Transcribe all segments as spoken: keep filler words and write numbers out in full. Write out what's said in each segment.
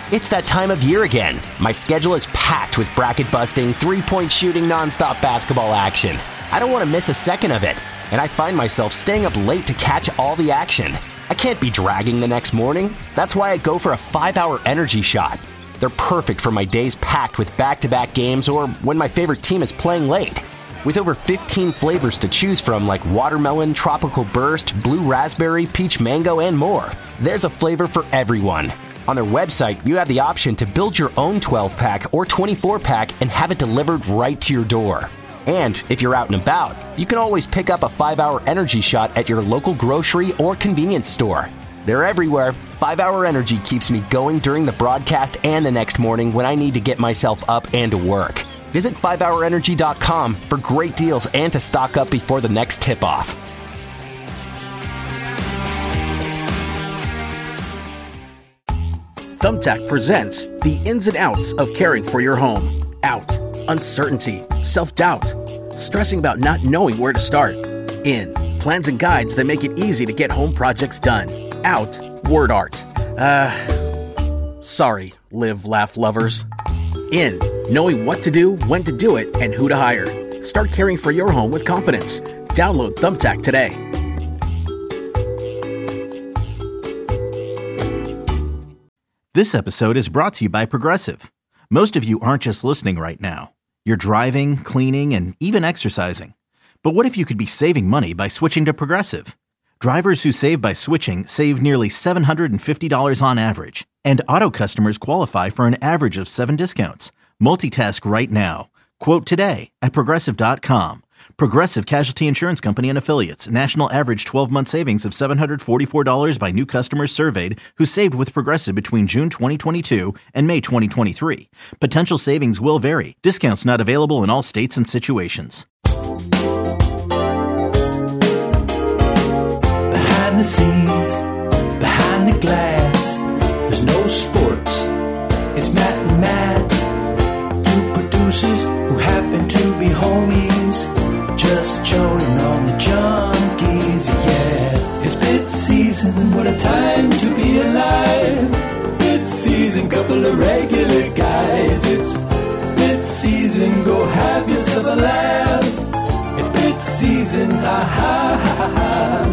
It's that time of year again. My schedule is packed with bracket-busting, three-point shooting, nonstop basketball action. I don't want to miss a second of it, and I find myself staying up late to catch all the action. I can't be dragging the next morning. That's why I go for a five-hour energy shot. They're perfect for my days packed with back-to-back games or when my favorite team is playing late. With over fifteen flavors to choose from like watermelon, tropical burst, blue raspberry, peach mango, and more, there's a flavor for everyone. On their website, you have the option to build your own twelve-pack or twenty-four pack and have it delivered right to your door. And if you're out and about, you can always pick up a five-hour energy shot at your local grocery or convenience store. They're everywhere. five-hour Energy keeps me going during the broadcast and the next morning when I need to get myself up and to work. Visit five hour energy dot com for great deals and to stock up before the next tip-off. Thumbtack presents the ins and outs of caring for your home. Out, uncertainty, self-doubt, stressing about not knowing where to start. In, plans and guides that make it easy to get home projects done. Out, word art. Uh, sorry, live, laugh lovers. In, knowing what to do, when to do it, and who to hire. Start caring for your home with confidence. Download Thumbtack today. This episode is brought to you by Progressive. Most of you aren't just listening right now. You're driving, cleaning, and even exercising. But what if you could be saving money by switching to Progressive? Drivers who save by switching save nearly seven hundred fifty dollars on average. And auto customers qualify for an average of seven discounts. Multitask right now. Quote today at Progressive dot com. Progressive Casualty Insurance Company and Affiliates. National average twelve-month savings of seven hundred forty-four dollars by new customers surveyed who saved with Progressive between June twenty twenty-two and May twenty twenty-three. Potential savings will vary. Discounts not available in all states and situations. Behind the scenes, behind the glass, there's no sports. It's Matt and Matt, two producers who happen to be homies, just joning on the junkies, yeah. It's bid season, what a time to be alive. Bid season, couple of regular guys. It's bid season, go have yourself a laugh. It's bid season, ha ha ha ha.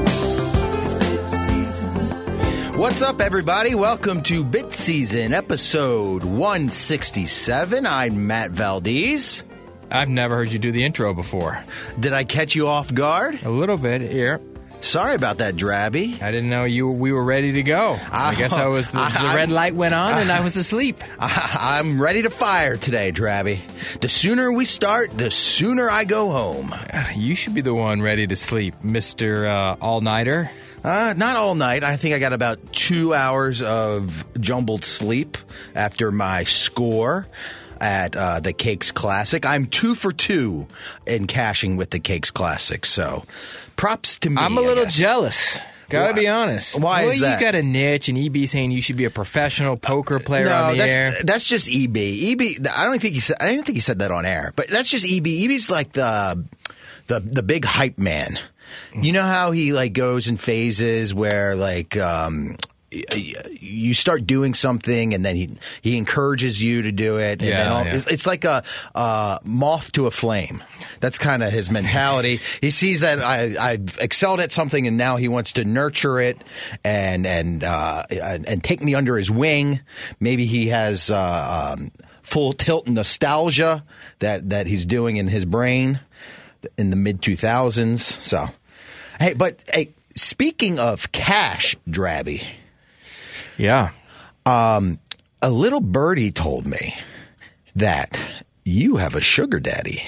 What's up, everybody? Welcome to Bit Season, episode one sixty-seven. I'm Matt Valdez. I've never heard you do the intro before. Did I catch you off guard? A little bit here. Sorry about that, Drabby. I didn't know you. We were ready to go. I, I guess I was. The, I, the red light went on, I, and I was asleep. I, I'm ready to fire today, Drabby. The sooner we start, the sooner I go home. You should be the one ready to sleep, Mister Uh, All-Nighter. Uh, not all night. I think I got about two hours of jumbled sleep after my score at uh, the Cakes Classic. I'm two for two in cashing with the Cakes Classic, so props to me. I'm a little I guess. jealous. Gotta be honest. Why well, is that? You got a niche, and E B saying you should be a professional poker player no, on the that's, air. that's just E B. E B. I don't think he said. I didn't think he said that on air, but that's just E B. E B's like the the the big hype man. You know how he like goes in phases where like um, you start doing something and then he he encourages you to do it. And yeah, then all, yeah. it's, it's like a uh, moth to a flame. That's kind of his mentality. He sees that I, I've excelled at something and now he wants to nurture it and and uh, and, and take me under his wing. Maybe he has uh, um, full tilt nostalgia that that he's doing in his brain in the mid two thousands. So, hey, but hey, speaking of cash, Drabby. Yeah. Um, a little birdie told me that you have a sugar daddy.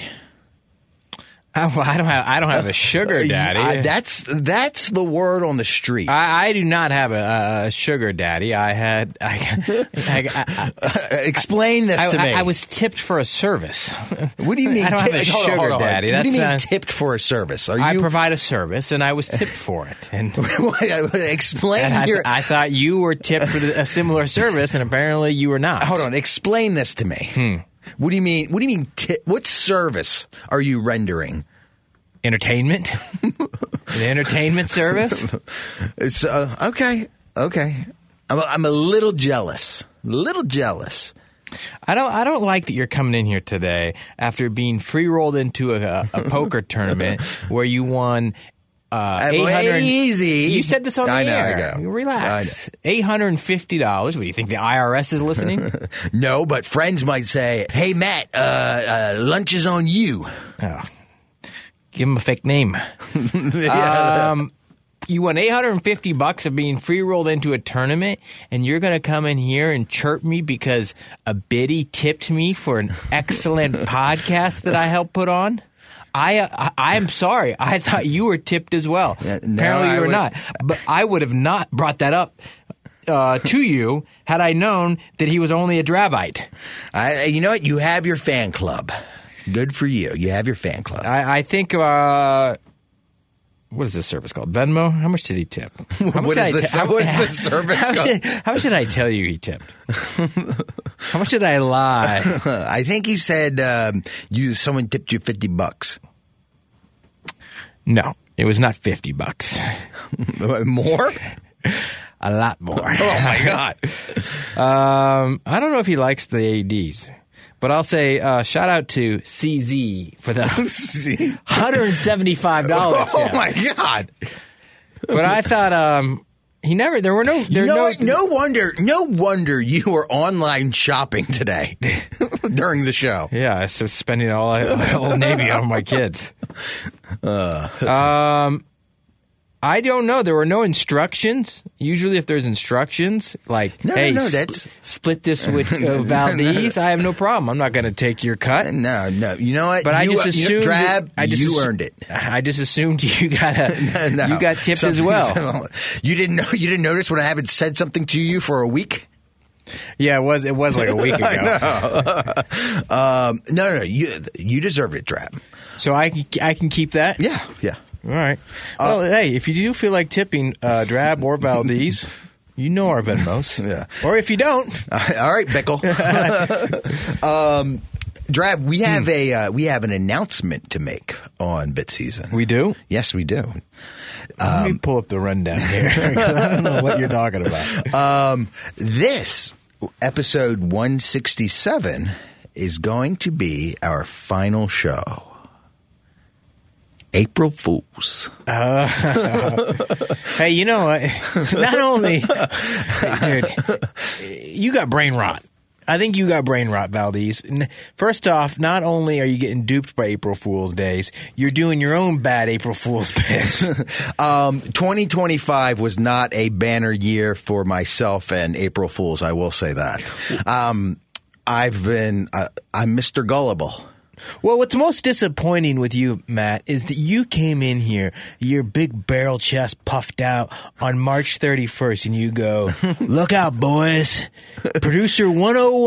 I, I don't have. I don't have a sugar daddy. Uh, that's that's the word on the street. I, I do not have a, a sugar daddy. I had. I, I, I, I, Explain this to me. I, I was tipped for a service. What do you mean? I don't tip- have a hold sugar on, hold on. daddy. What That's do you mean uh, tipped for a service? Are I you provide a service, and I was tipped for it. And explain and I, your. I thought you were tipped for a similar service, and apparently you were not. Hold on. Explain this to me. Hmm. What do you mean? What do you mean? T- what service are you rendering? Entertainment? An entertainment service? It's uh, okay. Okay. I'm a, I'm a little jealous. Little jealous. I don't. I don't like that you're coming in here today after being free rolled into a, a poker tournament where you won. Uh, eight hundred easy. You said this on the I know, air. I know. Relax. Eight hundred and fifty dollars. What do you think? The I R S is listening? No, but friends might say, "Hey, Matt, uh, uh, lunch is on you." Oh, give him a fake name. yeah. Um. You won eight hundred fifty bucks of being free rolled into a tournament, and you're going to come in here and chirp me because a biddy tipped me for an excellent podcast that I helped put on? I, I I'm sorry. I thought you were tipped as well. Yeah, no, Apparently you I were would, not. But I would have not brought that up uh, to you had I known that he was only a Drabite. I, you know what? You have your fan club. Good for you. You have your fan club. I, I think... Uh, What is this service called? Venmo? How much did he tip? How what, is this, what is this service how called? Should, how much did I tell you he tipped? How much did I lie? I think you said um, you someone tipped you fifty bucks. No, it was not fifty bucks. More? A lot more. Oh, my God. um, I don't know if he likes the A Ds. But I'll say uh, shout out to C Z for the one hundred seventy-five dollars. Oh, my God. But I thought um, he never, there were no... There You know no, what? No wonder, no wonder you were online shopping today during the show. Yeah, I was spending all Old Navy on my kids. Uh, um, I don't know. There were no instructions. Usually if there's instructions, like, no, hey, no, no, sp- that's... split this with uh, Valdez, I have no problem. I'm not going to take your cut. No, no. You know what? But I you, just you assumed... know, Drab, I just you assu- earned it. I just assumed you got a, no, you got tipped as well. You didn't know, you didn't notice when I haven't said something to you for a week? Yeah, it was, it was like a week ago. I know. um, no, no, no. You, you deserve it, Drab. So I, I can keep that? Yeah, yeah. All right. Well, uh, hey, if you do feel like tipping uh, Drab or Valdez, you know our Venmos. Yeah. Or if you don't. Uh, all right, Bickle. um, Drab, we have hmm. a uh, we have an announcement to make on Bit Season. We do? Yes, we do. Let um, me pull up the rundown here. I don't know what you're talking about. Um, this episode one sixty-seven is going to be our final show. April Fools. Uh, hey, you know what? Not only, hey, dude, you got brain rot. I think you got brain rot, Valdez. First off, not only are you getting duped by April Fool's days, you're doing your own bad April Fool's bits. um, twenty twenty-five was not a banner year for myself and April Fools. I will say that. Um, I've been, uh, I'm Mister Gullible. Well, what's most disappointing with you, Matt, is that you came in here, your big barrel chest puffed out on March thirty-first, and you go, look out, boys. Producer one oh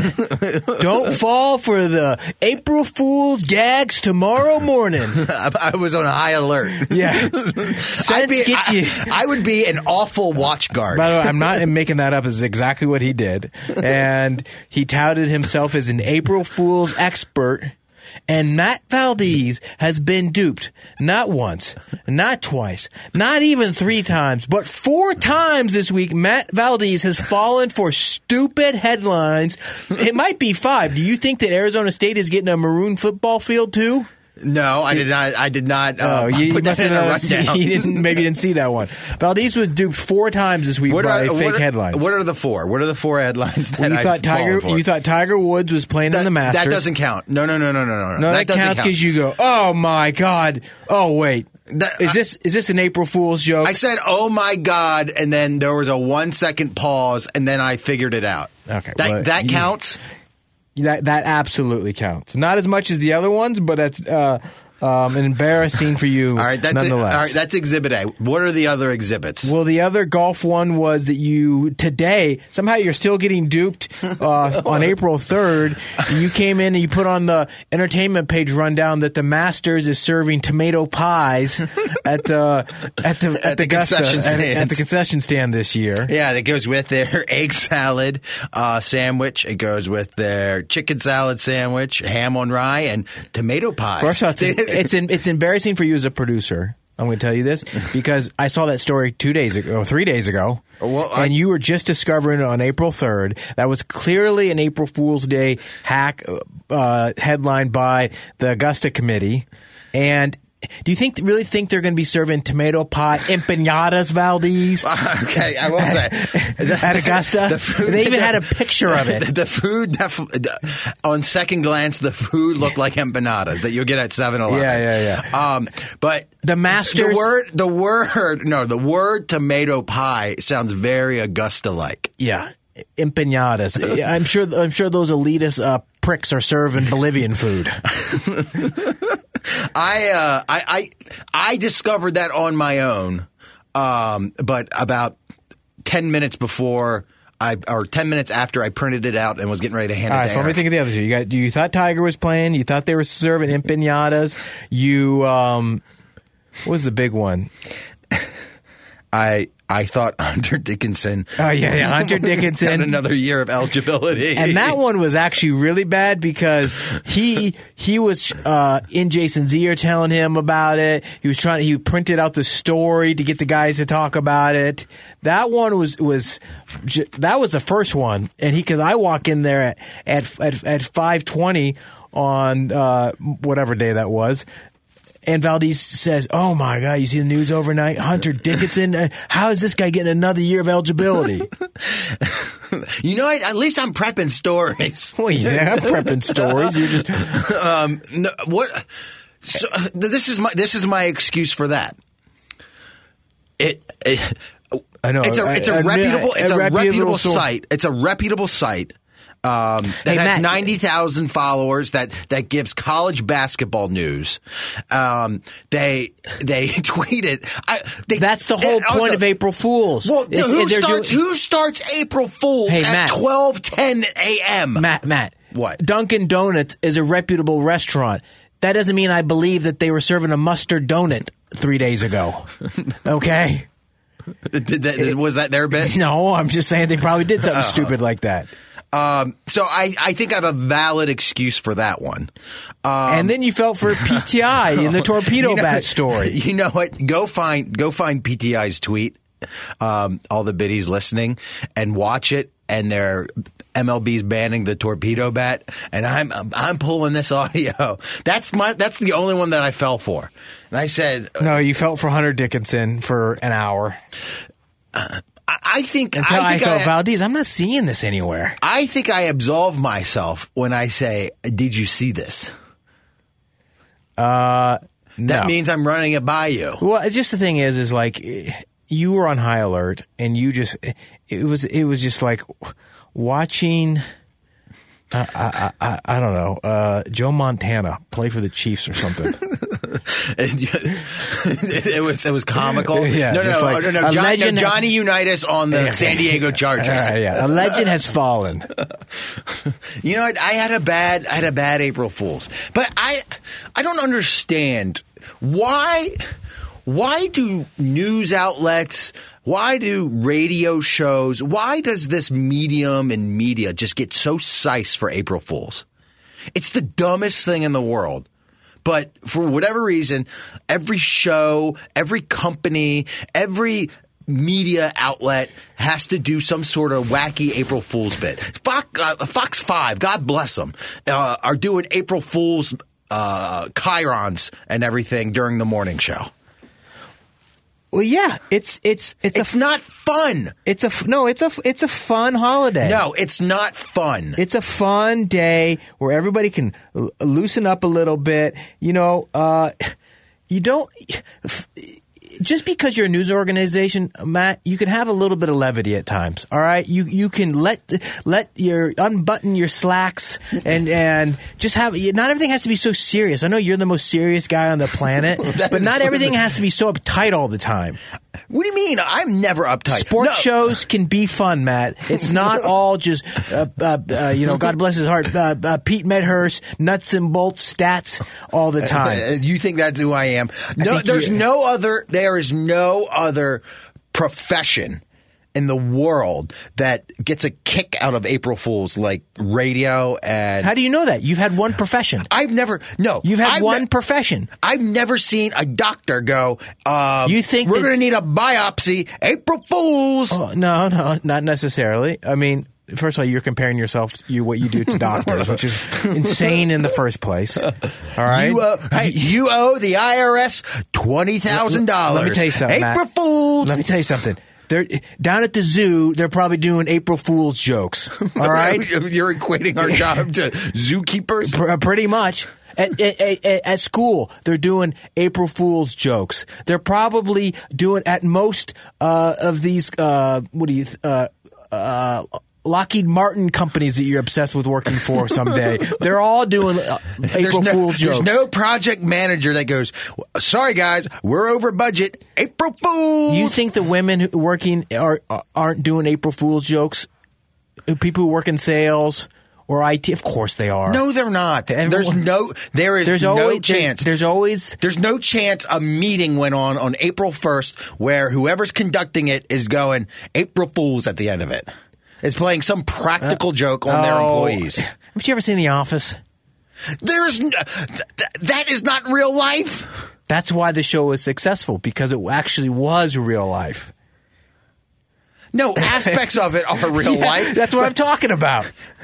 one. Don't fall for the April Fool's gags tomorrow morning. I, I was on high alert. Yeah. Sense be, get I, you. I would be an awful watch guard. By the way, I'm not making that up. It's exactly what he did. And he touted himself as an April Fool's expert. And Matt Valdez has been duped not once, not twice, not even three times, but four times this week. Matt Valdez has fallen for stupid headlines. It might be five. Do you think that Arizona State is getting a maroon football field too? No, I did not. I did not. Uh, oh, you, put you that in a rundown. You didn't. Maybe you didn't see that one. Valdez was duped four times this week what by are, fake what are, headlines. What are the four? What are the four headlines that well, you I've thought Tiger? For? You thought Tiger Woods was playing that, in the Masters? That doesn't count. No, no, no, no, no, no. No, that, that counts because you go, oh my God. Oh wait. That, is this is this an April Fool's joke? I said, "Oh my God," and then there was a one second pause, and then I figured it out. Okay, that well, that you, counts. That that absolutely counts. Not as much as the other ones, but that's uh, um, an embarrassing for you. All right, that's nonetheless. It, all right, that's Exhibit A. What are the other exhibits? Well, the other golf one was that you today somehow you're still getting duped uh, on April third. You came in and you put on the entertainment page rundown that the Masters is serving tomato pies at the at the at, at the, the Gusta, concession stand at, at the concession stand this year. Yeah, that goes with their egg salad uh, sandwich. It goes with their chicken salad sandwich, ham on rye, and tomato pies. First off, it's it's, in, it's embarrassing for you as a producer. I'm going to tell you this because I saw that story two days ago, or three days ago, well, I, and you were just discovering it on April third. That was clearly an April Fool's Day hack uh, headline by the Augusta Committee. And do you think really think they're going to be serving tomato pie empanadas, Valdez? Okay, I will say at Augusta, the food, they even the, had a picture of it. The food, on second glance, the food looked like empanadas that you'll get at seven eleven. Yeah, yeah, yeah. Um, but the masters, the word, the word, no, the word tomato pie sounds very Augusta-like. Yeah, empanadas. I'm sure. I'm sure those elitist uh, pricks are serving Bolivian food. I, uh, I I I discovered that on my own, um, but about ten minutes before I, or ten minutes after I printed it out and was getting ready to hand All it right, to so Eric. let me think of the other two. You got, you thought Tiger was playing. You thought they were serving empanadas. You, um, what was the big one? I I thought Hunter Dickinson. Oh yeah, yeah, Hunter Dickinson had another year of eligibility, and that one was actually really bad because he he was uh, in Jason's ear telling him about it. He was trying. He printed out the story to get the guys to talk about it. That one was was that was the first one, and he because I walk in there at at at five twenty on uh, whatever day that was. And Valdez says, "Oh my God, you see the news overnight? Hunter Dickinson, uh, how is this guy getting another year of eligibility?" You know, at least I'm prepping stories. Well, yeah, I'm prepping stories. You're just um, no, what? So, uh, this is my this is my excuse for that. It. it I know it's a it's a, a reputable it's a, a reputable, reputable sort- site. It's a reputable site. Um, that Hey, has Matt. ninety thousand followers that, that gives college basketball news. Um, they, they tweeted. I, they, That's the whole and point also- of April Fools. Well, It's- who they're starts, doing- who starts April Fools Hey, at Matt. twelve ten a.m.? Matt, Matt. What? Dunkin' Donuts is a reputable restaurant. That doesn't mean I believe that they were serving a mustard donut three days ago. Okay? Did that, was that their bit? No, I'm just saying they probably did something stupid like that. Um, so I, I think I have a valid excuse for that one. Um, And then you felt for P T I in the torpedo you know, bat story. You know what? Go find go find P T I's tweet. Um, all the biddies listening and watch it, and they're M L B's banning the torpedo bat, and I'm I'm, I'm pulling this audio. That's my that's the only one that I fell for, and I said No, you felt for Hunter Dickinson for an hour. Uh, I, I think Until I I, think thought, I, Valdez, I'm not seeing this anywhere. I think I absolve myself when I say, "Did you see this?" Uh, no. That means I'm running it by you. Well, it's just the thing is, is like you were on high alert, and you just it was it was just like watching. Uh, I, I I I don't know uh, Joe Montana play for the Chiefs or something. it was it was comical. Yeah, no, no, just no, like no, no, a John, no, legend- Johnny Unitas on the San Diego Chargers. All right, yeah, a legend has fallen. You know, I, I had a bad, I had a bad April Fool's, but I, I don't understand why, why do news outlets, why do radio shows, why does this medium and media just get so sice for April Fool's? It's the dumbest thing in the world. But for whatever reason, every show, every company, every media outlet has to do some sort of wacky April Fool's bit. Fox, uh, Fox five, God bless them, uh, are doing April Fool's uh, chyrons and everything during the morning show. Well, yeah, it's it's it's It's a not fun. it's a no, it's a it's a fun holiday. No, it's not fun. It's a fun day where everybody can l- loosen up a little bit. You know, uh, you don't. F- just because you're a news organization, Matt, you can have a little bit of levity at times. All right, you you can let let your unbutton your slacks and and just have. Not everything has to be so serious. I know you're the most serious guy on the planet, but not everything has to be so uptight all the time. What do you mean? I'm never uptight. Sports No. shows can be fun, Matt. It's not all just, uh, uh, uh, you know, God bless his heart, uh, uh, Pete Medhurst, nuts and bolts stats all the time. You think that's who I am? No, think there's you- no other. There is no other profession in the world that gets a kick out of April Fools like radio and... How do you know that? You've had one profession. I've never... No. You've had I've one ne- profession. I've never seen a doctor go, um, You think we're that- going to need a biopsy. April Fools. Oh, no, no, not necessarily. I mean... First of all, you're comparing yourself to you, what you do to doctors, which is insane in the first place. All right? You owe, hey, you owe the I R S twenty thousand dollars. Let me tell you something, April Matt. Fools. Let me tell you something. They're down at the zoo. They're probably doing April Fool's jokes. All right, You're equating our job to zookeepers. P- pretty much. At, at, at, at school, they're doing April Fool's jokes. They're probably doing at most uh, of these. Uh, what do you? Uh, uh, Lockheed Martin companies that you're obsessed with working for someday. They're all doing uh, April no, Fool's jokes. There's no project manager that goes, sorry guys, we're over budget. April Fools. You think the women who working are aren't doing April Fool's jokes? People who work in sales or I T, of course they are. No, they're not. Everyone, there's no. There is there's no always, chance. There, there's always. There's no chance a meeting went on on April first where whoever's conducting it is going April Fools at the end of it. Is playing some practical uh, joke on oh, their employees. Have you ever seen The Office? There's n- th- that is not real life. That's why the show was successful, because it actually was real life. No, aspects of it are real yeah, life. That's what I'm talking about.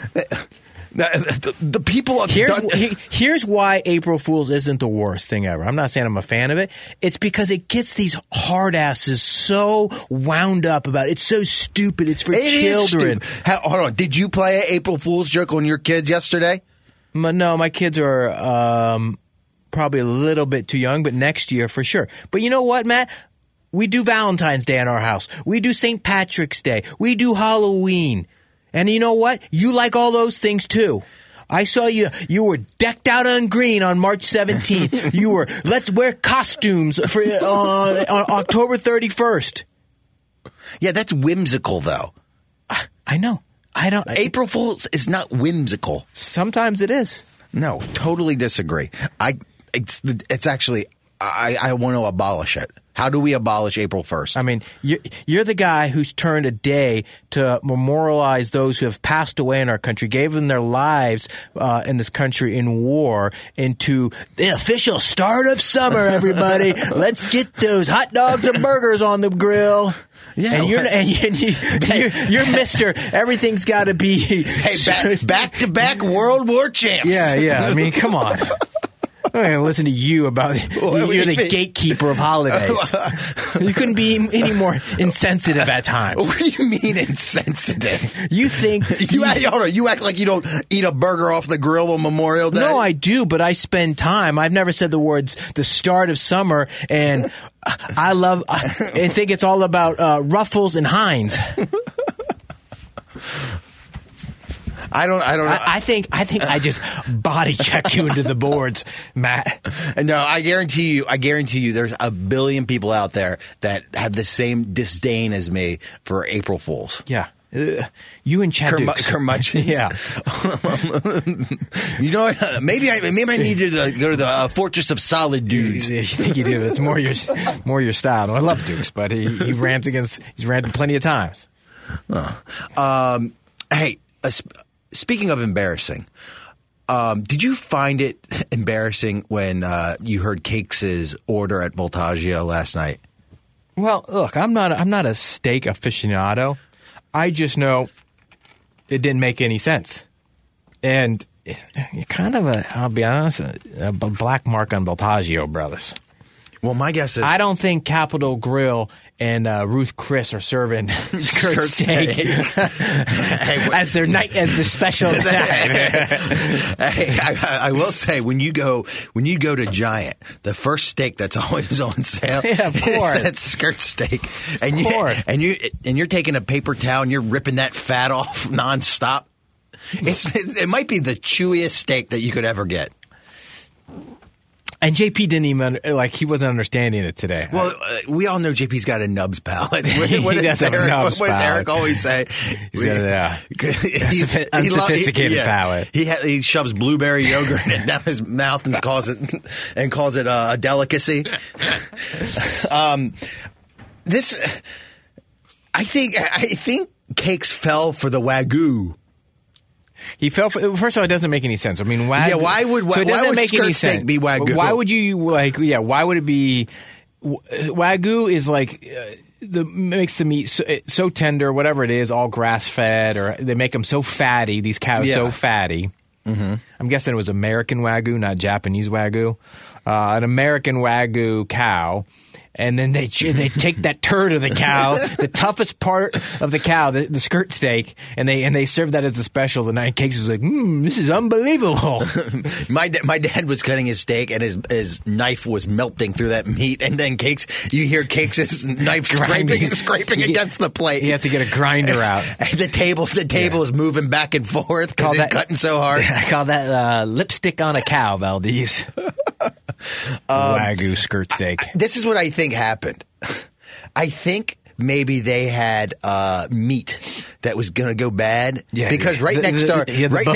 The, the, the people have here's, done... he, here's why April Fool's isn't the worst thing ever. I'm not saying I'm a fan of it. It's because it gets these hard asses so wound up about it. It's so stupid. It's for it children. How, hold on. Did you play an April Fool's joke on your kids yesterday? My, no, my kids are um, probably a little bit too young, but next year for sure. But you know what, Matt? We do Valentine's Day in our house. We do Saint Patrick's Day. We do Halloween. And you know what? You like all those things too. I saw you. You were decked out on green on March seventeenth. You were, let's wear costumes for uh, on October thirty-first. Yeah, that's whimsical, though. I know. I don't. April Fool's is not whimsical. Sometimes it is. No, totally disagree. I. It's. It's actually. I. I want to abolish it. How do we abolish April first? I mean, you're, you're the guy who's turned a day to memorialize those who have passed away in our country, gave them their lives uh, in this country in war, into the official start of summer, everybody. Let's get those hot dogs and burgers on the grill. Yeah, and you're and you, and you, you're, you're Mister Everything's got to be hey back, back to back World War champs. Yeah, yeah. I mean, come on. I'm not going to listen to you about well, you're the mean? gatekeeper of holidays. You couldn't be any more insensitive at times. What do you mean insensitive? You think you, you act, hold on, you act like you don't eat a burger off the grill on Memorial Day? No, I do, but I spend time. I've never said the words the start of summer, and I love. I think it's all about uh, Ruffles and Heinz. I don't. I don't. I, I think. I think I just body checked you into the boards, Matt. No, I guarantee you. I guarantee you. There's a billion people out there that have the same disdain as me for April Fools. Yeah. Uh, you and Chad Curm- curmudgeons. Yeah. You know what? Maybe I maybe I need to uh, go to the uh, Fortress of Solid Dudes. You, you think you do? That's more your more your style. I love Dukes, but he he rants against. He's ranted plenty of times. Oh. Um. Hey. Uh, sp- Speaking of embarrassing, um, did you find it embarrassing when uh, you heard Cakes' order at Voltaggio last night? Well, look, I'm not I'm not a steak aficionado. I just know it didn't make any sense, and it, it kind of a I'll be honest, a, a black mark on Voltaggio brothers. Well, my guess is I don't think Capitol Grill and uh, Ruth Chris are serving skirt steak hey, as their night as the special night. Hey, I, I will say when you go when you go to Giant, the first steak that's always on sale yeah, is that skirt steak, and you and you and you're taking a paper towel and you're ripping that fat off nonstop. It's it, it might be the chewiest steak that you could ever get. And J P didn't even, like, he wasn't understanding it today. Well, uh, we all know J P's got a nubs palate. What, he what does have Eric, a nubs what does palate. Eric always say? He said, yeah. he, unsophisticated he, yeah, palate. He, ha- he shoves blueberry yogurt down his mouth and calls it and calls it uh, a delicacy. um, this... I think I think Cakes fell for the Wagyu. He fell for. First of all, it doesn't make any sense. I mean, Wagyu, Yeah, why would- so it why doesn't would make skirt any steak sense. be Wagyu? Why would you like? Yeah, why would it be? Wagyu is like uh, the makes the meat so, so tender, whatever it is, all grass fed, or they make them so fatty. These cows Yeah. so fatty. Mm-hmm. I'm guessing it was American Wagyu, not Japanese Wagyu. Uh, an American Wagyu cow. And then they they take that turd of the cow, the toughest part of the cow, the, the skirt steak, and they and they serve that as a special. The Night Cakes is like, mmm, this is unbelievable. My da- my dad was cutting his steak, and his his knife was melting through that meat. And then Cakes, you hear Cakes' knife Grinding. scraping scraping He- against the plate. He has to get a grinder out. And the table the table Yeah. is moving back and forth Call because that- it's cutting so hard. I call that uh, lipstick on a cow, Valdez. Wagyu skirt steak. This is what I think happened. I think maybe they had uh, meat that was going to go bad Yeah, because right the- next the- door, yeah, the right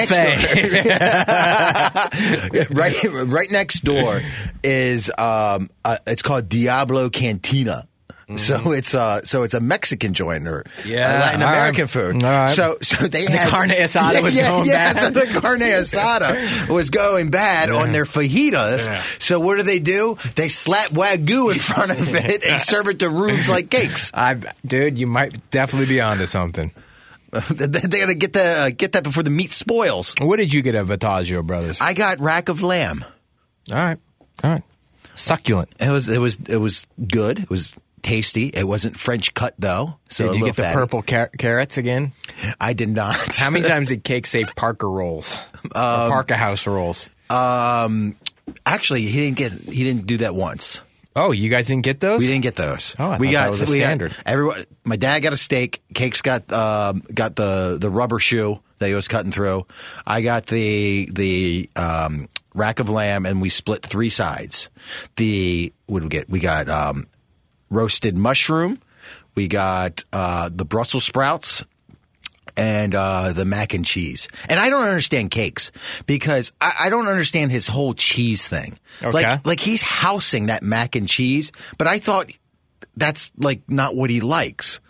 next door, right right next door is um, uh, it's called Diablo Cantina. So it's uh so it's a Mexican joint or Yeah, uh, Latin all right. American food. All right. So so they The had carne asada yeah, was yeah, going yeah, bad. So the carne asada was going bad on their fajitas. Yeah. So what do they do? They slap Wagyu in front of it and serve it to rubes like cakes. I, dude, you might definitely be onto something. They gotta get the uh, get that before the meat spoils. What did you get at Vitaggio Brothers? I got rack of lamb. All right, all right, succulent. It was it was it was good. It was tasty. It wasn't French cut though. So Did a you little get the fatty. purple car- carrots again? I did not. How many times did Cake say Parker rolls? or Parker House rolls? Um, actually, he didn't get. He didn't do that once. Oh, you guys didn't get those? We didn't get those. Oh, I we thought got that was a we got- standard. everyone. My dad got a steak. Cake's got um, got the the rubber shoe that he was cutting through. I got the the um, rack of lamb, and we split three sides. The what did we get? We got um, roasted mushroom. We got uh, the Brussels sprouts. And uh, the mac and cheese. And I don't understand Cakes because I, I don't understand his whole cheese thing. Okay. Like, like he's housing that mac and cheese, but I thought that's like not what he likes.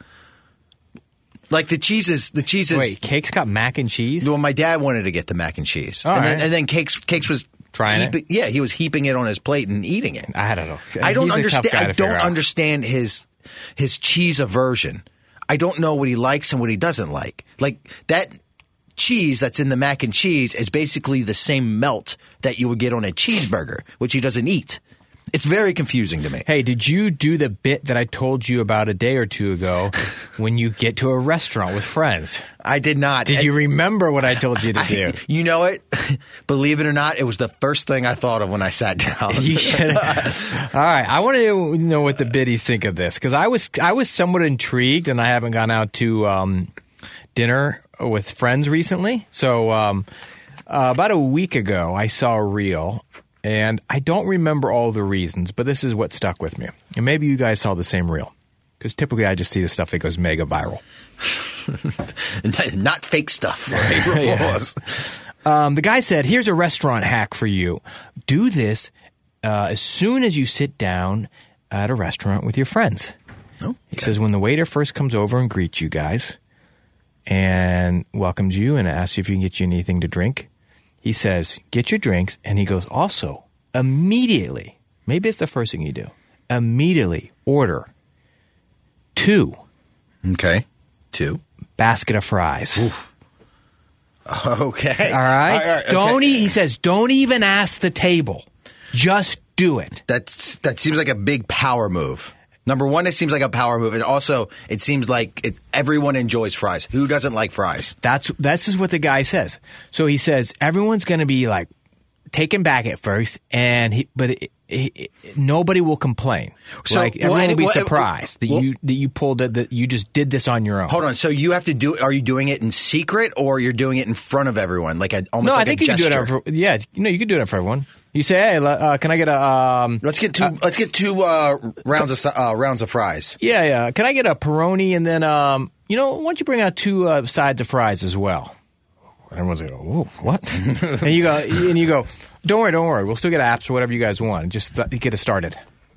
Like the cheese is the cheese is. Wait, Cake's got mac and cheese? Well, my dad wanted to get the mac and cheese, All and, then, right. and then Cakes Cakes was Trying it? heaping, Yeah, he was heaping it on his plate and eating it. I don't know. I don't He's a tough understand. guy I to figure don't out. understand his his cheese aversion. I don't know what he likes and what he doesn't like. Like that cheese that's in the mac and cheese is basically the same melt that you would get on a cheeseburger, which he doesn't eat. It's very confusing to me. Hey, did you do the bit that I told you about a day or two ago when you get to a restaurant with friends? I did not. Did you remember what I told you to do? I, you know it? Believe it or not, it was the first thing I thought of when I sat down. You should. All right, I want to know what the biddies think of this because I was I was somewhat intrigued, and I haven't gone out to um, dinner with friends recently. So um, uh, about a week ago, I saw a reel, and I don't remember all the reasons, but this is what stuck with me. And maybe you guys saw the same reel because typically I just see the stuff that goes mega viral. Not fake stuff. Right? Yeah. Um, the guy said, here's a restaurant hack for you. Do this uh, as soon as you sit down at a restaurant with your friends. Oh, He says, when the waiter first comes over and greets you guys and welcomes you and asks you if he can get you anything to drink, he says, get your drinks. And he goes, also, immediately, maybe it's the first thing you do, immediately order two Okay. Two. basket of fries. Okay. All right. All right, okay. Don't e- he says, don't even ask the table. Just do it. That's that seems like a big power move. Number one, it seems like a power move, and also it seems like it, everyone enjoys fries. Who doesn't like fries? That's this is what the guy says. So he says everyone's going to be like taken back at first, and he, but it, it, it, nobody will complain. So, like well, everyone and- will be well, surprised that well- you that you pulled it, that you just did this on your own. Hold on. So you have to do. Are you doing it in secret, or you're doing it in front of everyone, like a almost No, like I think a you can do gesture? it. For, yeah, you know, you can do it for everyone. You say, "Hey, uh, can I get a?" Um, Let's get two. let's get two uh, rounds of si- uh, rounds of fries. yeah, yeah. Can I get a pepperoni and then, um, you know, why don't you bring out two uh, sides of fries as well? Everyone's like, "Oh, what?" and you go, and you go, "Don't worry, don't worry. We'll still get apps or whatever you guys want. Just th- get it started."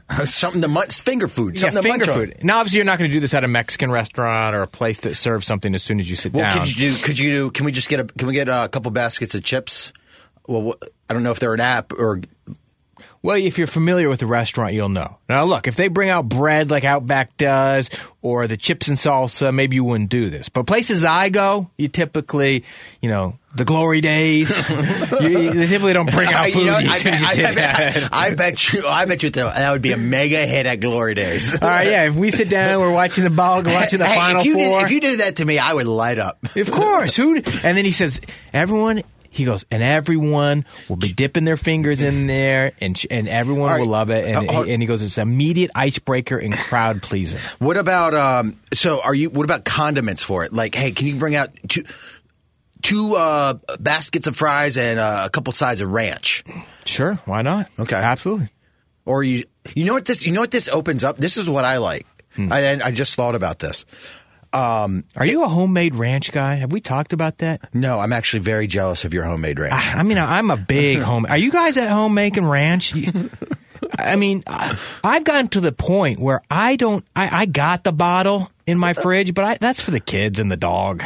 Something to munch, finger food. Something yeah, to finger munch on. food. Now, obviously, you're not going to do this at a Mexican restaurant or a place that serves something as soon as you sit Well, down. could you do? Could you do? Can we just get a? Can we get a couple baskets of chips? Well, what, I don't know if they're an app or. Well, if you're familiar with the restaurant, you'll know. Now, look, if they bring out bread like Outback does or the chips and salsa, maybe you wouldn't do this. But places I go, you typically, you know, the glory days, you, they typically don't bring out food. You know, as I, soon as you bet, sit I, bet, down. I bet you. I bet you that that would be a mega hit at Glory Days. All right, yeah. If we sit down, we're watching the ball, we're watching the Hey, Final if you Four. Did, if you did that to me, I would light up. Of course. Who? And then he says, everyone. He goes, and everyone will be dipping their fingers in there, and and everyone Right. will love it. And, Uh, uh, and he goes, it's an immediate icebreaker and crowd pleaser. What about um? So are you? What about condiments for it? Like, hey, can you bring out two two uh, baskets of fries and uh, a couple sides of ranch? Sure, why not? Okay. Absolutely. Or you? You know what this? You know what this opens up? This is what I like. Hmm. I I just thought about this. Um, Are you a homemade ranch guy? Have we talked about that? no, I'm actually very jealous of your homemade ranch. I mean, I'm a big home. Are you guys at home making ranch? You- I mean, I- I've gotten to the point where I don't. I, I got the bottle in my fridge, but I, that's for the kids and the dog.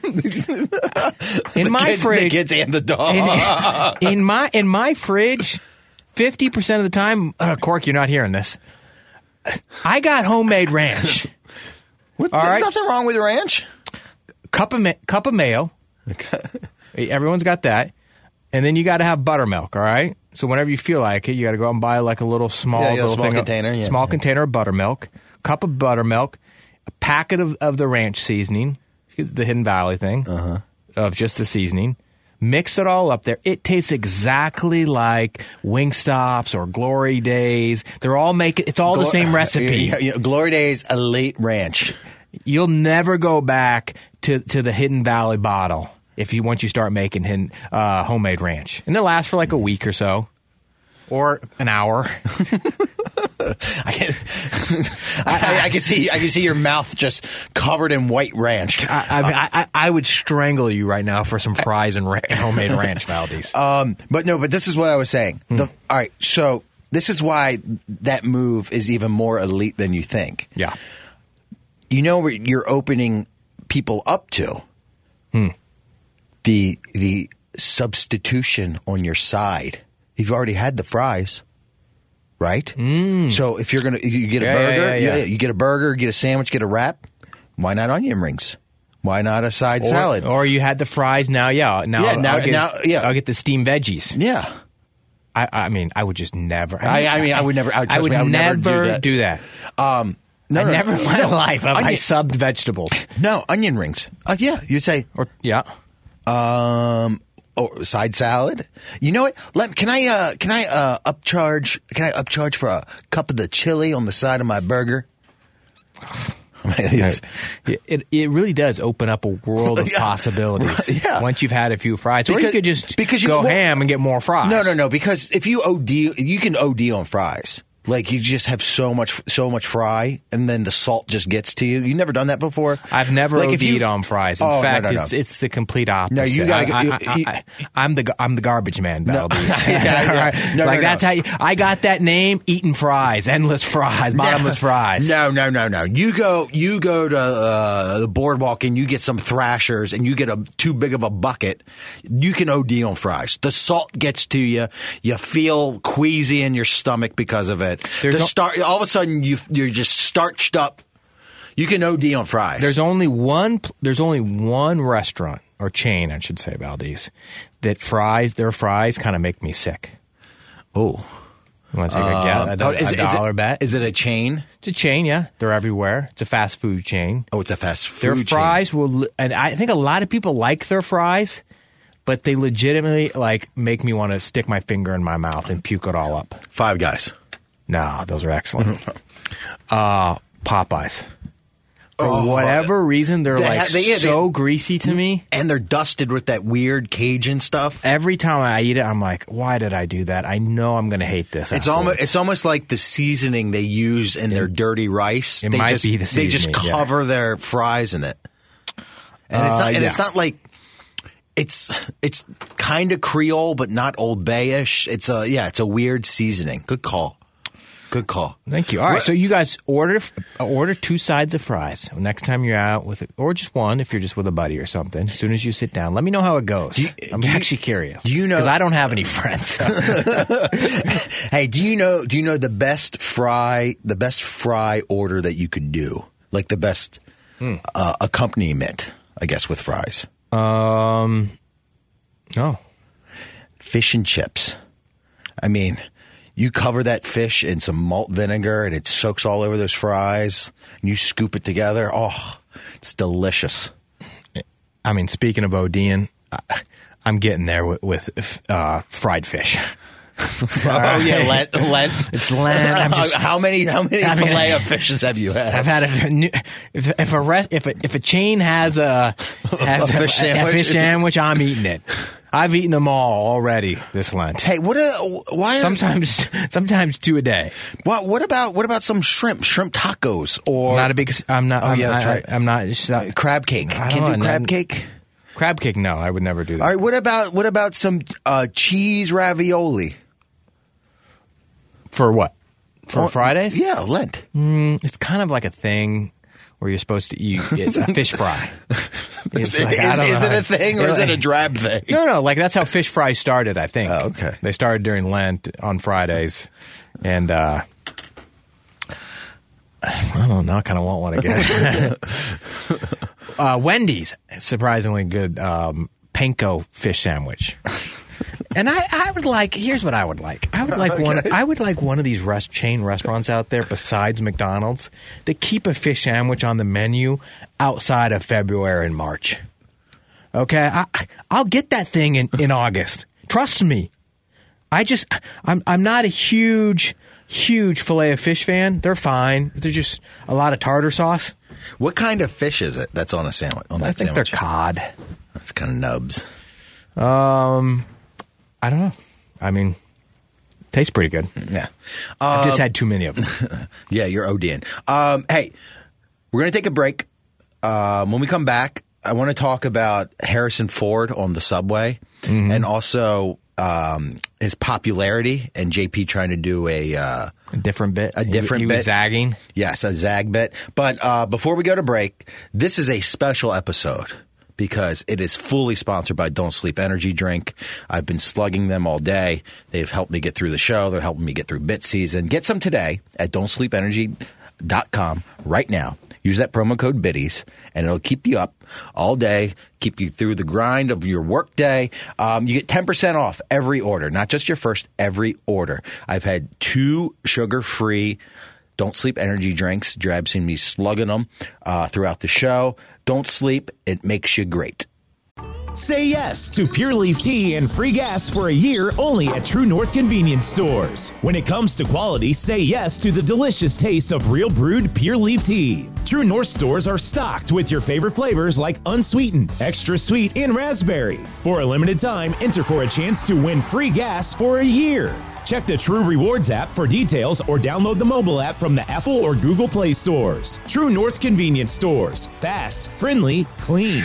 In my kids, fridge, the kids and the dog. in, in my in my fridge, fifty percent of the time, uh, Cork, you're not hearing this. I got homemade ranch. What, All there's right. nothing wrong with ranch. Cup of ma- cup of mayo. Everyone's got that, and then you got to have buttermilk. All right. So whenever you feel like it, you got to go out and buy like a little small, Yeah, yeah, little small thing of- container, yeah. small container of buttermilk, cup of buttermilk, a packet of, of the ranch seasoning, the Hidden Valley thing, uh-huh. of just the seasoning. Mix it all up there. It tastes exactly like Wingstops or Glory Days. They're all making. It's all the Glo- same recipe. Yeah, yeah, Glory Days Elite Ranch. You'll never go back to, to the Hidden Valley bottle if you once you start making hidden, uh, homemade ranch, and it lasts for like a week or so, or an hour. I can, I, I can see, I can see your mouth just covered in white ranch. I, I, mean, I, I, I would strangle you right now for some fries and, ra- and homemade ranch, Valdez. Um, but no, but this is what I was saying. The, all right, so this is why that move is even more elite than you think. Yeah. You know what you're opening people up to? Hmm. The the substitution on your side. You've already had the fries, right? Mm. So if you're gonna you get a Yeah, burger, yeah, yeah, yeah. you get a burger, get a sandwich, get a wrap. Why not onion rings? Why not a side salad? Or you had the fries. Now, yeah. Now, Yeah, now- I'll get, now- yeah. I'll get the steamed veggies. yeah. I, I mean, I would just never. I, I mean, I would never. I, I trust would, me, I would never, never do that. do that. Um, no, I no, never no, in my no. life have I Onion- subbed vegetables. No, onion rings. Uh, yeah, you say, Or yeah. um, or side salad. You know what? Let can I uh can I uh upcharge? Can I upcharge for a cup of the chili on the side of my burger? It, it it really does open up a world of Yeah. possibilities. Right, yeah. Once you've had a few fries, or you Because- could just because you- go well- ham and get more fries. No, no, no. Because if you O D, you can O D on fries. Like you just have so much, so much fry, and then the salt just gets to you. You never done that before? I've never Like, if OD'd you- on fries. In Oh, no, fact, no, no. it's it's the complete opposite. No, you gotta I, go- I, I, you- I, I'm the I'm the garbage man, Valdez. Yeah, yeah. Right? No, like no, that's no. how you, I got that name. Eating fries, endless fries, bottomless fries. No, no, no, no. You go, you go to uh, the boardwalk and you get some Thrashers and you get a too big of a bucket. You can O D on fries. The salt gets to you. You feel queasy in your stomach because of it. There's the no- start, all of a sudden you you're just starched up. You can O D on fries. There's only one. pl- There's only one restaurant or chain, I should say, Valdez, that fries. Their fries kind of make me sick. oh, You want to take a guess? A, do- Oh, is a it- is it- dollar bet? Is it a chain? It's a chain, yeah. They're everywhere. It's a fast food chain. Oh, it's a fast food Their chain. fries will, li- and I think a lot of people like their fries, but they legitimately like make me want to stick my finger in my mouth and puke it all up. Five Guys. No, those are excellent. uh, Popeyes. For Oh, whatever reason, they're they like ha- they- yeah, they- so greasy to me. And they're dusted with that weird Cajun stuff. Every time I eat it, I'm like, why did I do that? I know I'm going to hate this. It's afterwards. almost it's almost like the seasoning they use in their dirty rice. it they might just, be the They just seasoning, yeah. cover their fries in it, and it's Uh, not. And it's yeah. not like it's it's kind of Creole, but not Old Bay-ish. It's a yeah, it's a weird seasoning. Good call. Good call. Thank you. All right, What- so you guys order uh, order two sides of fries next time you're out with it, or just one if you're just with a buddy or something. As soon as you sit down, let me know how it goes. you- I'm do you- actually curious. do you know- Because I don't have any friends. Hey, do you know? Do you know the best fry? The best fry order that you could do, like the best Hmm. uh, accompaniment, I guess, with fries. um, no. Fish and chips. I mean, you cover that fish in some malt vinegar, and it soaks all over those fries. And you scoop it together. Oh, it's delicious. I mean, speaking of Odeon, I, I'm getting there with, with uh, fried fish. Oh yeah, Lent. Lent. It's Lent. I'm just, how many? How many I mean, fillet of fishes have you had? I've had a new, if if a re, if a, if a chain has a has A fish sandwich? a fish sandwich, I'm eating it. I've eaten them all already this Lent. Hey, what? A, why? Are, Sometimes sometimes two a day. What? What about? What about some shrimp? Shrimp tacos or I'm not a big. I'm not. Oh, I'm, yeah, that's I, right. I'm not. It's not crab cake? I Can don't you do know, crab not- cake? crab cake. No, I would never do that. All right. What about? What about some uh, cheese ravioli? For what? For Oh, Fridays? Yeah, Lent. Mm, it's kind of like a thing where you're supposed to eat. It's a fish fry. It's like, I is don't is know it how- a thing or is it a drab thing? No, no. Like that's how fish fries started. I think. Oh, okay. They started during Lent on Fridays, and uh, I don't know. I kind of want one again. uh, Wendy's, surprisingly good um, panko fish sandwich. And I, I would like. Here's what I would like. I would like one. I would like one of these rest, chain restaurants out there besides McDonald's that keep a fish sandwich on the menu outside of February and March. Okay, I, I'll get that thing in, in August. Trust me. I just I'm I'm not a huge huge filet of fish fan. They're fine. They're just a lot of tartar sauce. What kind of fish is it that's on a sandwich? On that I think sandwich? they're cod. That's kind of nubs. Um, I don't know. I mean, tastes pretty good. Yeah. I've just Um, had too many of them. Yeah, you're Odeon. Um, hey, we're going to take a break. Um, when we come back, I want to talk about Harrison Ford on the subway and also um, his popularity and J P trying to do a uh, A different bit. A He- different he, bit. was zagging. yes, a zag bit. But uh, before we go to break, this is a special episode because it is fully sponsored by Don't Sleep Energy Drink. I've been slugging them all day. They've helped me get through the show. They're helping me get through bit season. Get some today at don't sleep energy dot com right now. Use that promo code BIDDIES, and it'll keep you up all day, keep you through the grind of your work day. Um, you get ten percent off every order, not just your first, every order. I've had two sugar-free Don't Sleep energy drinks. Drab's seen me slugging them uh, throughout the show. Don't sleep. It makes you great. Say yes to Pure Leaf Tea and free gas for a year only at True North Convenience Stores. When it comes to quality, say yes to the delicious taste of real brewed Pure Leaf Tea. True North stores are stocked with your favorite flavors like unsweetened, extra sweet, and raspberry. For a limited time, enter for a chance to win free gas for a year. Check the True Rewards app for details or download the mobile app from the Apple or Google Play stores. True North Convenience Stores. Fast, friendly, clean.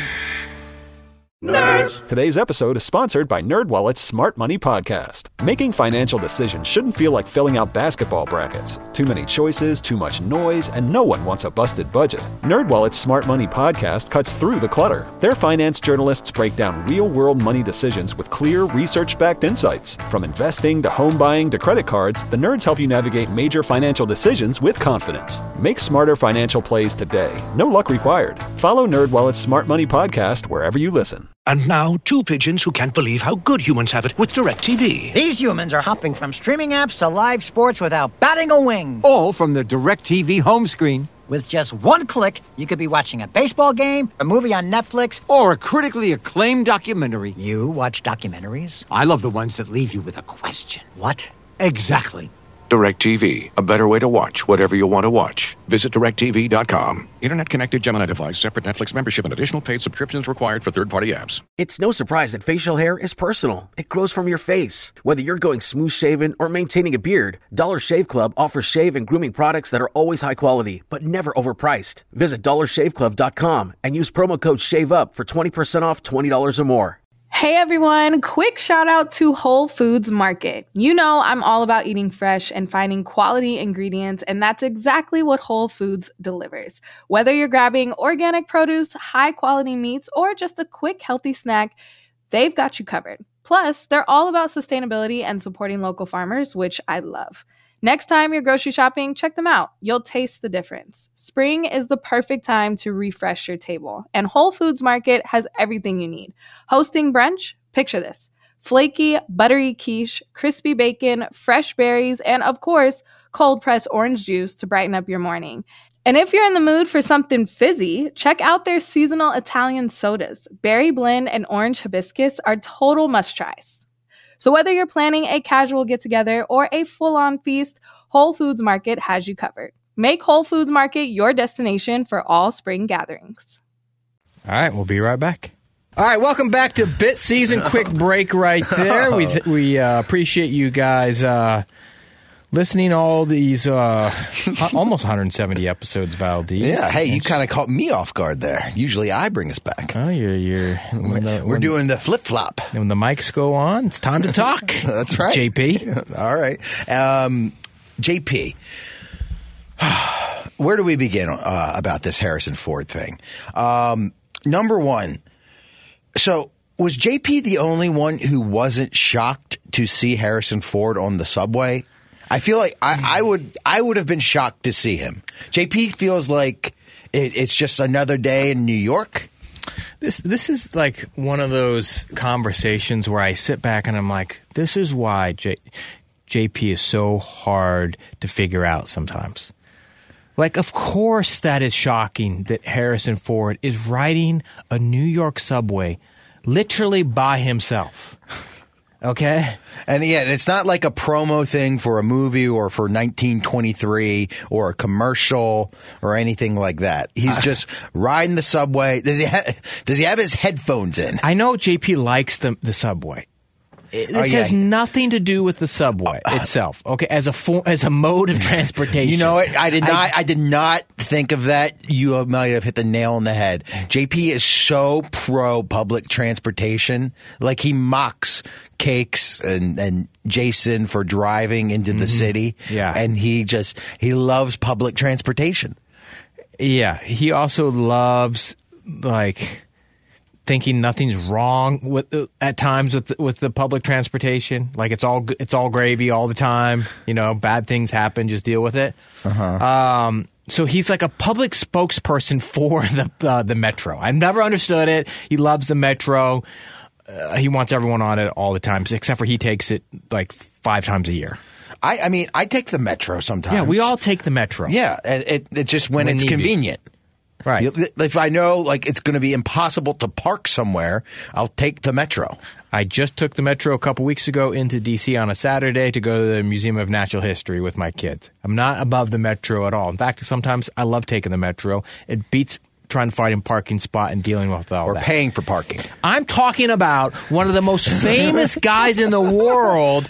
Today's episode is sponsored by NerdWallet's Smart Money Podcast. Making financial decisions shouldn't feel like filling out basketball brackets. Too many choices, too much noise, and no one wants a busted budget. NerdWallet's Smart Money Podcast cuts through the clutter. Their finance journalists break down real-world money decisions with clear, research-backed insights. From investing to home buying to credit cards, the nerds help you navigate major financial decisions with confidence. Make smarter financial plays today. No luck required. Follow NerdWallet's Smart Money Podcast wherever you listen. And now, two pigeons who can't believe how good humans have it with DirecTV. These humans are hopping from streaming apps to live sports without batting a wing. All from the DirecTV home screen. With just one click, you could be watching a baseball game, a movie on Netflix, or a critically acclaimed documentary. You watch documentaries? I love the ones that leave you with a question. What? Exactly. DirecTV, a better way to watch whatever you want to watch. Visit direct T V dot com. Internet connected Gemini device, separate Netflix membership, and additional paid subscriptions required for third-party apps. It's no surprise that facial hair is personal. It grows from your face. Whether you're going smooth shaven or maintaining a beard, Dollar Shave Club offers shave and grooming products that are always high quality, but never overpriced. Visit dollar shave club dot com and use promo code SHAVEUP for twenty percent off twenty dollars or more. Hey everyone, quick shout out to Whole Foods Market. You know I'm all about eating fresh and finding quality ingredients, and that's exactly what Whole Foods delivers. Whether you're grabbing organic produce, high quality meats, or just a quick healthy snack, they've got you covered. Plus, they're all about sustainability and supporting local farmers, which I love. Next time you're grocery shopping, check them out. You'll taste the difference. Spring is the perfect time to refresh your table, and Whole Foods Market has everything you need. Hosting brunch? Picture this. Flaky, buttery quiche, crispy bacon, fresh berries, and of course, cold-pressed orange juice to brighten up your morning. And if you're in the mood for something fizzy, check out their seasonal Italian sodas. Berry blend and orange hibiscus are total must-tries. So whether you're planning a casual get-together or a full-on feast, Whole Foods Market has you covered. Make Whole Foods Market your destination for all spring gatherings. All right, we'll be right back. All right, welcome back to Bit Season. Quick break right there. We th- we uh, appreciate you guys uh, listening to all these uh, almost one hundred seventy episodes, Valdez. Yeah, hey, you kind of caught me off guard there. Usually I bring us back. Oh, you're... you're when the, We're when, doing the flip-flop. When the mics go on, it's time to talk. That's right. J P. All right. Um, J P, where do we begin uh, about this Harrison Ford thing? Um, number one, so was J P the only one who wasn't shocked to see Harrison Ford on the subway? I feel like I, I would I would have been shocked to see him. J P feels like it, it's just another day in New York. This this is like one of those conversations where I sit back and I'm like, this is why J, JP is so hard to figure out sometimes. Like, of course that is shocking that Harrison Ford is riding a New York subway literally by himself. Okay. And yeah, it's not like a promo thing for a movie or for nineteen twenty-three or a commercial or anything like that. He's just riding the subway. Does he ha- does he have his headphones in? I know J P likes the the subway. This oh, yeah. has nothing to do with the subway uh, itself. Okay, as a for, as a mode of transportation. You know what? I did not. I, I did not think of that. You might have hit the nail on the head. J P is so pro public transportation. Like he mocks Cakes and and Jason for driving into the mm-hmm. city. Yeah, and he just he loves public transportation. Yeah, he also loves like. thinking nothing's wrong with uh, at times with the, with the public transportation, like it's all it's all gravy all the time. You know, bad things happen, just deal with it. Uh-huh. Um, so he's like a public spokesperson for the uh, the metro. I never understood it. He loves the metro. Uh, he wants everyone on it all the time, except for he takes it like five times a year. I, I mean, I take the metro sometimes. Yeah, we all take the metro. Yeah, it, it, it's just when, when it's convenient. Be. Right. If I know like it's going to be impossible to park somewhere, I'll take the metro. I just took the metro a couple weeks ago into D C on a Saturday to go to the Museum of Natural History with my kids. I'm not above the metro at all. In fact, sometimes I love taking the metro. It beats trying to find a parking spot and dealing with all or that. Or paying for parking. I'm talking about one of the most famous guys in the world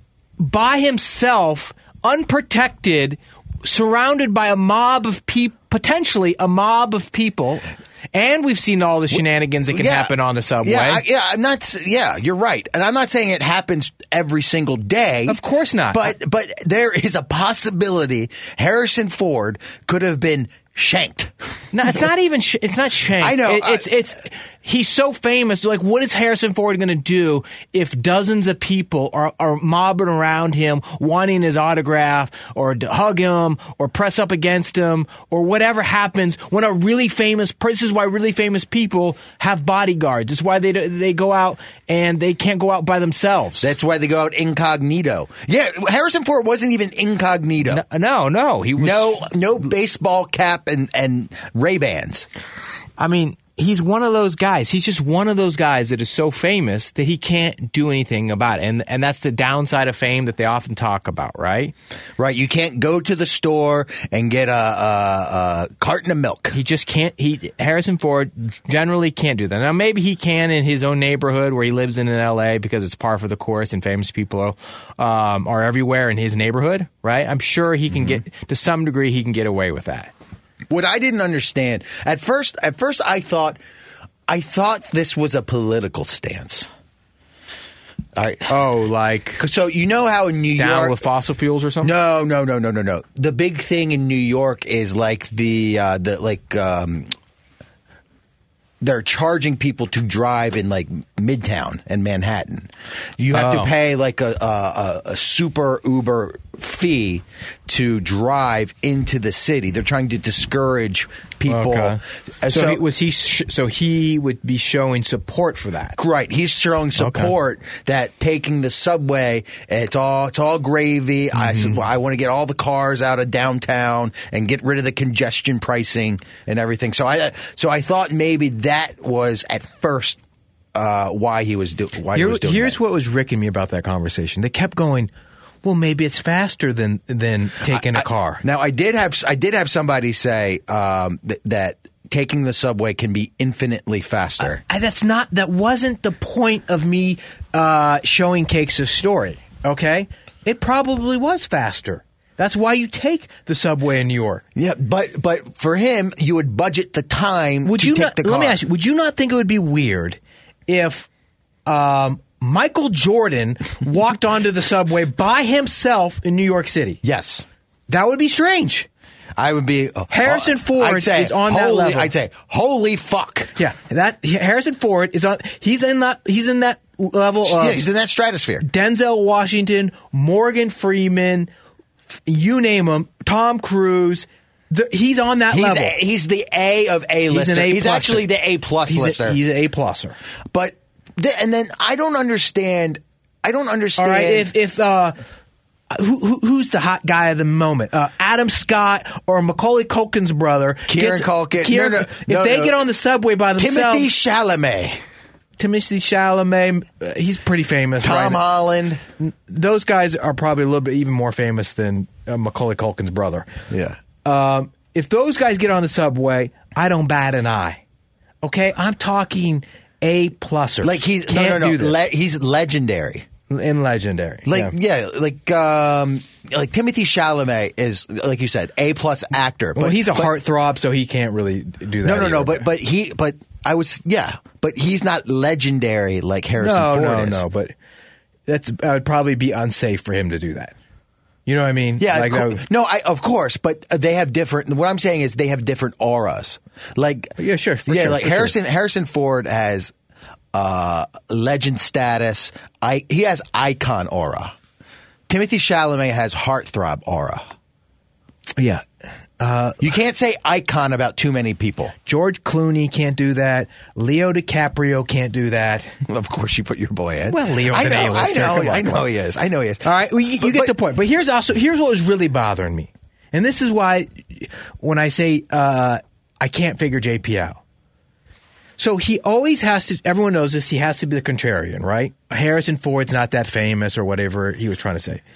by himself, unprotected, surrounded by a mob of people, potentially a mob of people, and we've seen all the shenanigans that can yeah, happen on the subway. Yeah, I, yeah, I'm not. Yeah, you're right, and I'm not saying it happens every single day. Of course not. But but there is a possibility Harrison Ford could have been shanked. No, it's not even. Sh- it's not shanked. I know. It, it's it's. He's so famous. Like, what is Harrison Ford going to do if dozens of people are, are mobbing around him, wanting his autograph, or to hug him, or press up against him, or whatever happens when a really famous? This is why really famous people have bodyguards. This is why they they go out and they can't go out by themselves. That's why they go out incognito. Yeah, Harrison Ford wasn't even incognito. No, no, no he was no no baseball cap and and Ray-Bans. I mean, he's one of those guys. He's just one of those guys that is so famous that he can't do anything about it. And and that's the downside of fame that they often talk about, right? Right. You can't go to the store and get a, a, a carton of milk. He just can't. He Harrison Ford generally can't do that. Now, maybe he can in his own neighborhood where he lives in, in L A because it's par for the course and famous people um, are everywhere in his neighborhood, right? I'm sure he can mm-hmm. get, to some degree, he can get away with that. What I didn't understand at first, at first I thought, I thought this was a political stance. I, oh, like so you know how in New down York with fossil fuels or something? No, no, no, no, no, no. The big thing in New York is like the uh, the like um, they're charging people to drive in like Midtown and Manhattan. You have Oh. to pay like a, a a super Uber fee to drive into the city. They're trying to discourage people. Okay. Uh, So, he, was he? Sh- so he would be showing support for that. Right, he's showing support that taking the subway, it's all it's all gravy. Mm-hmm. I I want to get all the cars out of downtown and get rid of the congestion pricing and everything. So I so I thought maybe that was at first uh, why he was do, why Here- he was doing here's that. what was ricking me about that conversation. They kept going, well, maybe it's faster than than taking a car. Now I did have I did have somebody say um, th- that taking the subway can be infinitely faster. I, that's not. That wasn't the point of me uh, showing Cakes' story. Okay, it probably was faster. That's why you take the subway in New York. Yeah, but but for him, you would budget the time Would to you take not? the car. Let me ask you. Would you not think it would be weird if um, Michael Jordan walked onto the subway by himself in New York City? Yes, that would be strange. I would be uh, Harrison Ford I'd say, is on holy, that level. I'd say, holy fuck! Yeah, that Harrison Ford is on. He's in that. He's in that level. Of Yeah, he's in that stratosphere. Denzel Washington, Morgan Freeman, you name him, Tom Cruise. The, he's on that He's, level. a, he's the A of A lister. He's an A He's pluser. actually the A plus He's a- lister. he's an A pluser. But th- and then I don't understand. I don't understand. All right, if if uh, who, who who's the hot guy of the moment? Uh, Adam Scott or Macaulay Culkin's brother? Kieran gets- Culkin. Kieran- No, no, if no, they no. get on the subway by themselves, Timothy Chalamet, Timothy Chalamet, uh, he's pretty famous. Tom right? Holland. Those guys are probably a little bit even more famous than uh, Macaulay Culkin's brother. Yeah. Um, if those guys get on the subway, I don't bat an eye. Okay, I'm talking A pluser. Like he's Can't no no no. do this. Le- he's legendary. In legendary, Like yeah. yeah, like um, like Timothy Chalamet is like you said, A plus actor. Well, but he's a but, heartthrob, so he can't really do that. No, no, no. either. But but he but I was yeah, but he's not legendary like Harrison no, Ford no, is. no. But that's that would probably be unsafe for him to do that. You know what I mean? Yeah, like of that cour- would- no, I, of course, but they have different. What I'm saying is they have different auras. Like yeah, sure, for yeah, sure, like for sure. Harrison Harrison Ford has uh, legend status. I he has icon aura. Timothy Chalamet has heartthrob aura. yeah. Uh, You can't say icon about too many people. George Clooney can't do that. Leo DiCaprio can't do that. Well, of course, you put your boy in. Well, Leo's I an know, I A-lister. know, Come on, I come know on. he is. I know he is. All right, well, you, you But- get but- the point. But here's also here's what was really bothering me, and this is why when I say uh, I can't figure J P out. So he always has to. Everyone knows this. He has to be the contrarian, right? Harrison Ford's not that famous, or whatever he was trying to say.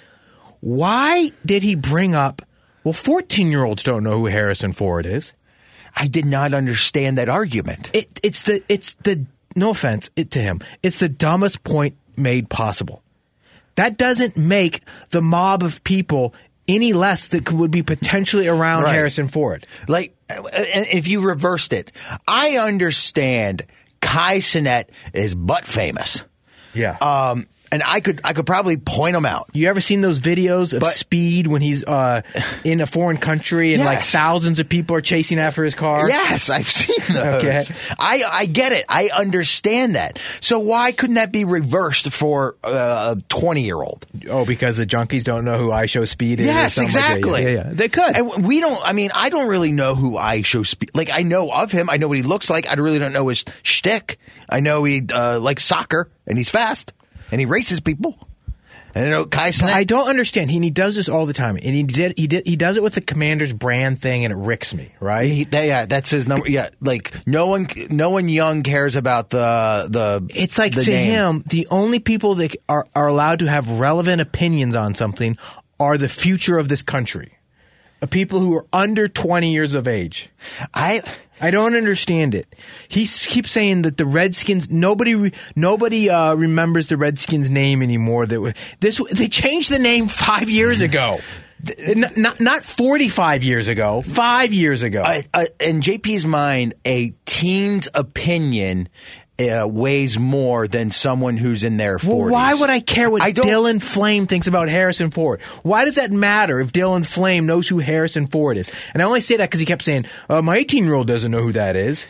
Why did he bring up? Well, fourteen-year-olds don't know who Harrison Ford is. I did not understand that argument. It, it's the it's the no offense it, to him. It's the dumbest point made possible. That doesn't make the mob of people any less that could, would be potentially around Right. Harrison Ford. Like, and if you reversed it, I understand Kai Cenat is butt famous. Yeah. Um, and I could I could probably point him out. You ever seen those videos of But- Speed when he's uh, in a foreign country and like Yes. thousands of people are chasing after his car? Yes, I've seen those. Okay. I, I get it. I understand that. So why couldn't that be reversed for uh, a twenty-year-old? Oh, because the junkies don't know who I Show Speed is? or Yes, something like that. exactly. Yeah, yeah, they could. And we don't, I mean, I don't really know who I Show Speed. Like, I know of him. I know what he looks like. I really don't know his shtick. I know he uh, likes soccer, and he's fast, and he races people. And I know Kai But Cenat. I don't understand. He, he does this all the time, and he did. He did. He does it with the Commander's brand thing, and it ricks me. Right? He, that- yeah, that's his number. Yeah, like no one, no one young cares about the the. It's like the to name. him, the only people that are are allowed to have relevant opinions on something are the future of this country, Uh, people who are under twenty years of age. I. I don't understand it. He s- keeps saying that the Redskins. Nobody, re, nobody uh, remembers the Redskins' name anymore. That w- this they changed the name five years ago. Not, not, not forty-five years ago, five years ago. Uh, uh, in J P's mind, a teen's opinion uh, weighs more than someone who's in their forties. Well, why would I care what I don't- Dylan Flame thinks about Harrison Ford? Why does that matter if Dylan Flame knows who Harrison Ford is? And I only say that because he kept saying, uh, my eighteen-year-old doesn't know who that is.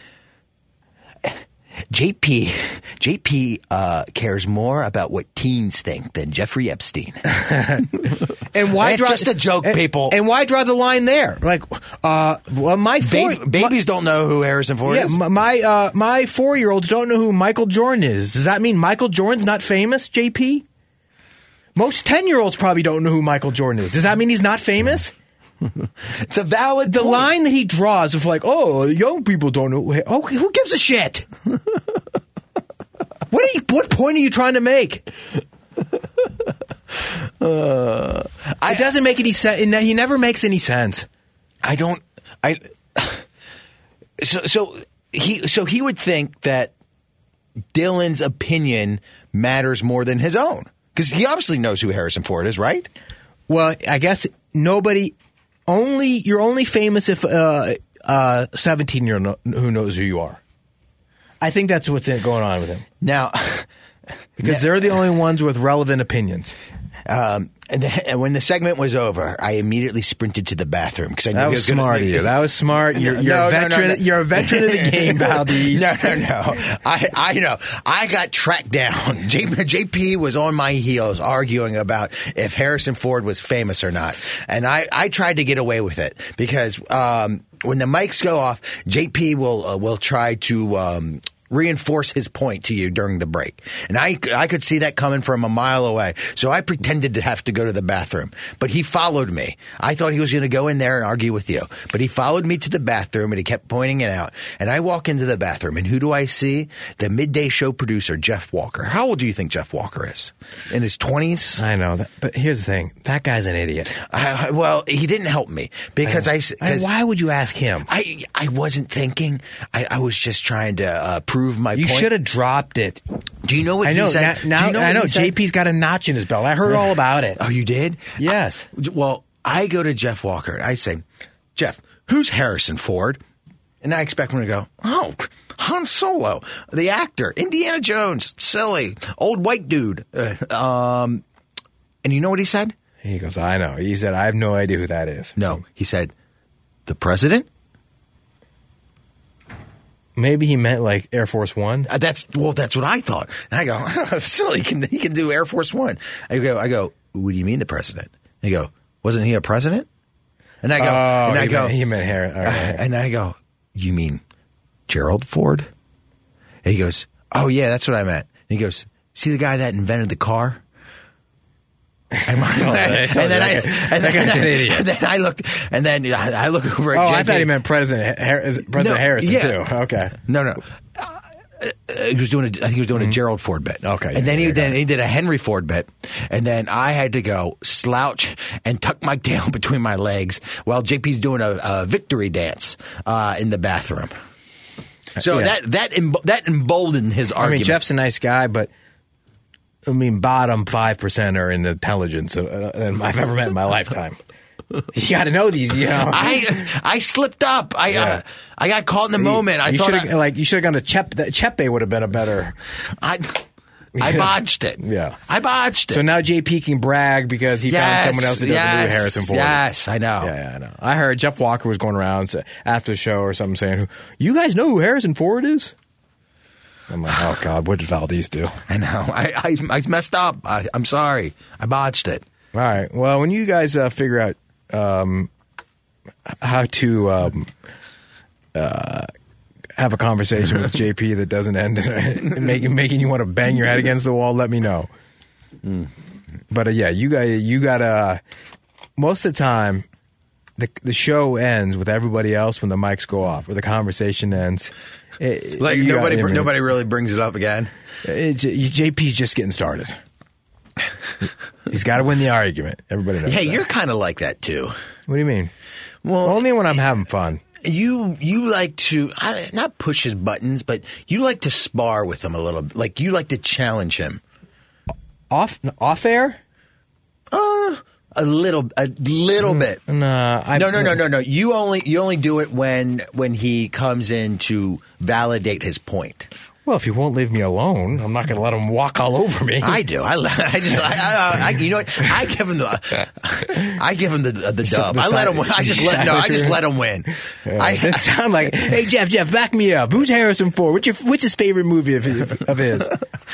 J P J P uh, cares more about what teens think than Jeffrey Epstein. And why It's draw, just a joke, and, people. And why draw the line there? Like, uh, well, my four, Ba- babies my, don't know who Harrison Ford yeah, is. my my, uh, my four-year-olds don't know who Michael Jordan is. Does that mean Michael Jordan's not famous, J P? Most ten-year-olds probably don't know who Michael Jordan is. Does that mean he's not famous? It's a valid The point. line that he draws of like, oh, young people don't know. Oh, who gives a shit? What are you? What point are you trying to make? Uh, I, it doesn't make any sense. He never makes any sense. I don't. I. So so he so he would think that Dylan's opinion matters more than his own because he obviously knows who Harrison Ford is, right? Well, I guess nobody. Only you're only famous if uh, uh, seventeen year old who knows who you are. I think that's what's going on with him now, because they're the only ones with relevant opinions. Um, and, the, and when the segment was over, I immediately sprinted to the bathroom because I knew That he was was gonna, smart of you. That was smart. You're, you're No, a no, veteran. no, no. You're a veteran of the game, Valdez. No, no, no. I, I know. I got tracked down. J, JP was on my heels arguing about if Harrison Ford was famous or not, and I, I tried to get away with it because um, when the mics go off, J P will uh, will try to. Um, reinforce his point to you during the break. And I, I could see that coming from a mile away. So I pretended to have to go to the bathroom. But he followed me. I thought he was going to go in there and argue with you. But he followed me to the bathroom and he kept pointing it out. And I walk into the bathroom and who do I see? The midday show producer, Jeff Walker. How old do you think Jeff Walker is? In his twenties? I know. That, but here's the thing. That guy's an idiot. I, well, he didn't help me because I... I, I why would you ask him? I, I wasn't thinking. I, I was just trying to uh, prove my you point. should have dropped it. Do you know what I know, he said? Now, now Do you know I what know. he said? J P's got a notch in his belt. I heard all about it. Oh, you did? Yes. I, well, I go to Jeff Walker and I say, Jeff, who's Harrison Ford? And I expect him to go, oh, Han Solo, the actor, Indiana Jones, silly, old white dude. Uh, um, and you know what he said? He goes, I know. He said, I have no idea who that is. No, he said, the president? Maybe he meant like Air Force One. Uh, that's well, that's what I thought. And I go, silly, he can he can do Air Force One. I go, I go. What do you mean the president? And he go, wasn't he a president? And I go, oh, and I he go, meant, he meant Harry. All right. uh, and I go, you mean Gerald Ford? And he goes, oh yeah, that's what I meant. And he goes, see the guy that invented the car? And, my, I I and then I, that, and that then, guy's an idiot. And then I looked, and then I look over at Oh, J P. I thought he meant President Har- President No, Harrison yeah. too. Okay. No, no. Uh, he was doing a, I think he was doing a Gerald Ford bit. Okay, yeah, and then yeah, he I got then it. he did a Henry Ford bit, and then I had to go slouch and tuck my tail between my legs while J P's doing a, a victory dance uh, in the bathroom. So Yeah. that that emb- that emboldened his I argument. mean, Jeff's a nice guy, but I mean, bottom five percent are in intelligence uh, than I've ever met in my lifetime. You got to know these, you know. I I slipped up. I Yeah. uh, I got caught in the moment. I you thought should I, have like you should have gone to Chep. Chepe would have been a better. I I botched it. Yeah. I botched it. So now J P can brag because he Yes, found someone else that doesn't know who yes, Harrison Ford. Yes, I know. Yeah, yeah, I know. I heard Jeff Walker was going around sa- after the show or something saying, "You guys know who Harrison Ford is?" I'm like, "Oh God, what did Valdez do?" I know. I I, I messed up. I, I'm sorry. I botched it. All right. Well, when you guys uh, figure out um, how to um, uh, have a conversation with J P that doesn't end in making making you want to bang your head against the wall, let me know. Mm. But uh, yeah, you got you got to. Most of the time, the the show ends with everybody else when the mics go off, or the conversation ends. It, Like you nobody, got- I mean, nobody really brings it up again. it, J P's just getting started. He's got to win the argument. Everybody knows. Hey, that. you're kind of like that too. What do you mean? Well, Only when I'm having fun. You you like to I, not push his buttons, but you like to spar with him a little. Like you like to challenge him. Off off air? Uh, A little, a little bit. Nah, I, no, no, no, no, no. You only, you only do it when when he comes in to validate his point. Well, if he won't leave me alone, I'm not going to let him walk all over me. I do. I, I just, I, I, I, you know what? I give him the, I give him the the dub. I let him. I just let no. I just let him win. Yeah, I that sound like, hey Jeff, Jeff, back me up. Who's Harrison Ford? What's your what's his favorite movie of his? Of his?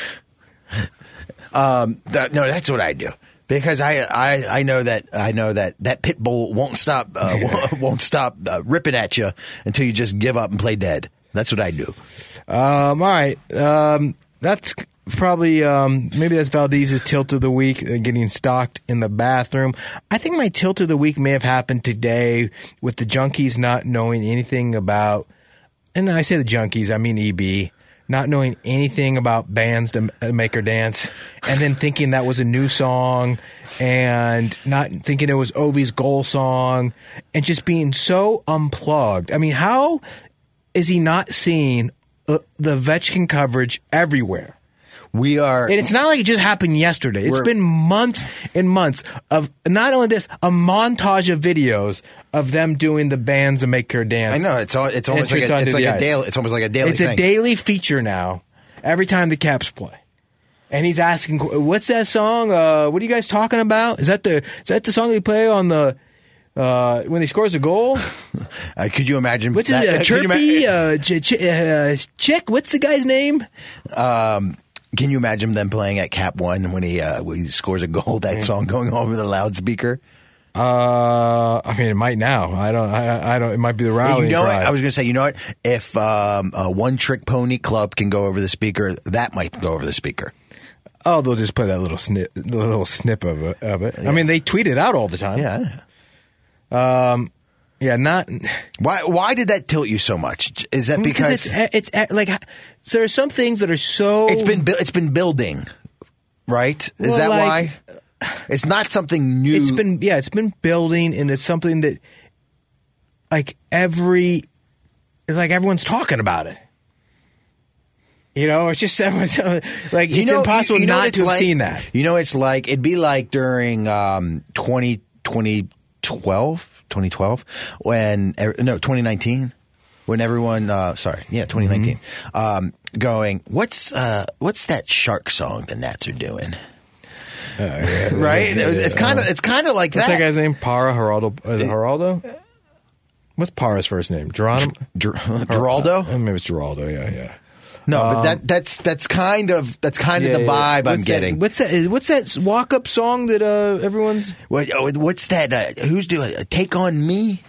um, that, no, that's what I do. Because I, I I know that I know that that pit bull won't stop uh, won't, won't stop uh, ripping at you until you just give up and play dead. That's what I do. Um, all right, um, that's probably um, maybe that's Valdez's tilt of the week, uh, getting stalked in the bathroom. I think my tilt of the week may have happened today with the Junkies not knowing anything about, and I say the Junkies, I mean E B. Not knowing anything about bands to make her dance, and then thinking that was a new song, and not thinking it was Obi's goal song, and just being so unplugged. I mean, how is he not seeing uh, the Ovechkin coverage everywhere? We are, and it's not like it just happened yesterday. It's been months and months of not only this, a montage of videos of them doing the bands to make her dance. I know it's all, it's almost like a, it's like a daily. It's almost like a daily. It's thing. a daily feature now. Every time the Caps play, and he's asking, "What's that song? Uh, what are you guys talking about? Is that the is that the song they play on the uh, when he scores a goal?" uh, could you imagine? What's that, it? Uh, Chirpy, uh, ch- ch- uh, Chick. What's the guy's name? Um. Can you imagine them playing at Cap One when he uh, when he scores a goal? That song going over the loudspeaker. Uh, I mean, it might now. I don't. I, I don't. It might be the rally. You know what? I was going to say. You know what? If um, a One Trick Pony Club can go over the speaker, that might go over the speaker. Oh, they'll just play that little snip, the little snip of it. Of it. Yeah. I mean, they tweet it out all the time. Yeah. Um. Yeah, not why. Why did that tilt you so much? Is that because, because it's it's like so there are some things that are so it's been it's been building, right? Is well, that like, why? It's not something new. It's been yeah, it's been building, and it's something that like every like everyone's talking about it. You know, it's just everyone's, like you it's know, impossible you know not to have like, seen that. You know, it's like it'd be like during um, twenty twelve twenty twelve when no twenty nineteen when everyone uh, sorry yeah twenty nineteen mm-hmm. um, going what's uh, what's that shark song the Nats are doing uh, yeah, right yeah, yeah, it's kind of it's kind of like what's that. that guy's name? Para Geraldo is it Geraldo? What's Para's first name? Geronimo? Ger- Ger- Geraldo? Uh, maybe it's Geraldo. Yeah, yeah. No, um, but that that's that's kind of that's kind yeah, of the vibe yeah. I'm what's getting. That, what's that? What's that walk up song that uh, everyone's? What? Oh, what's that? Uh, who's doing uh, Take on Me?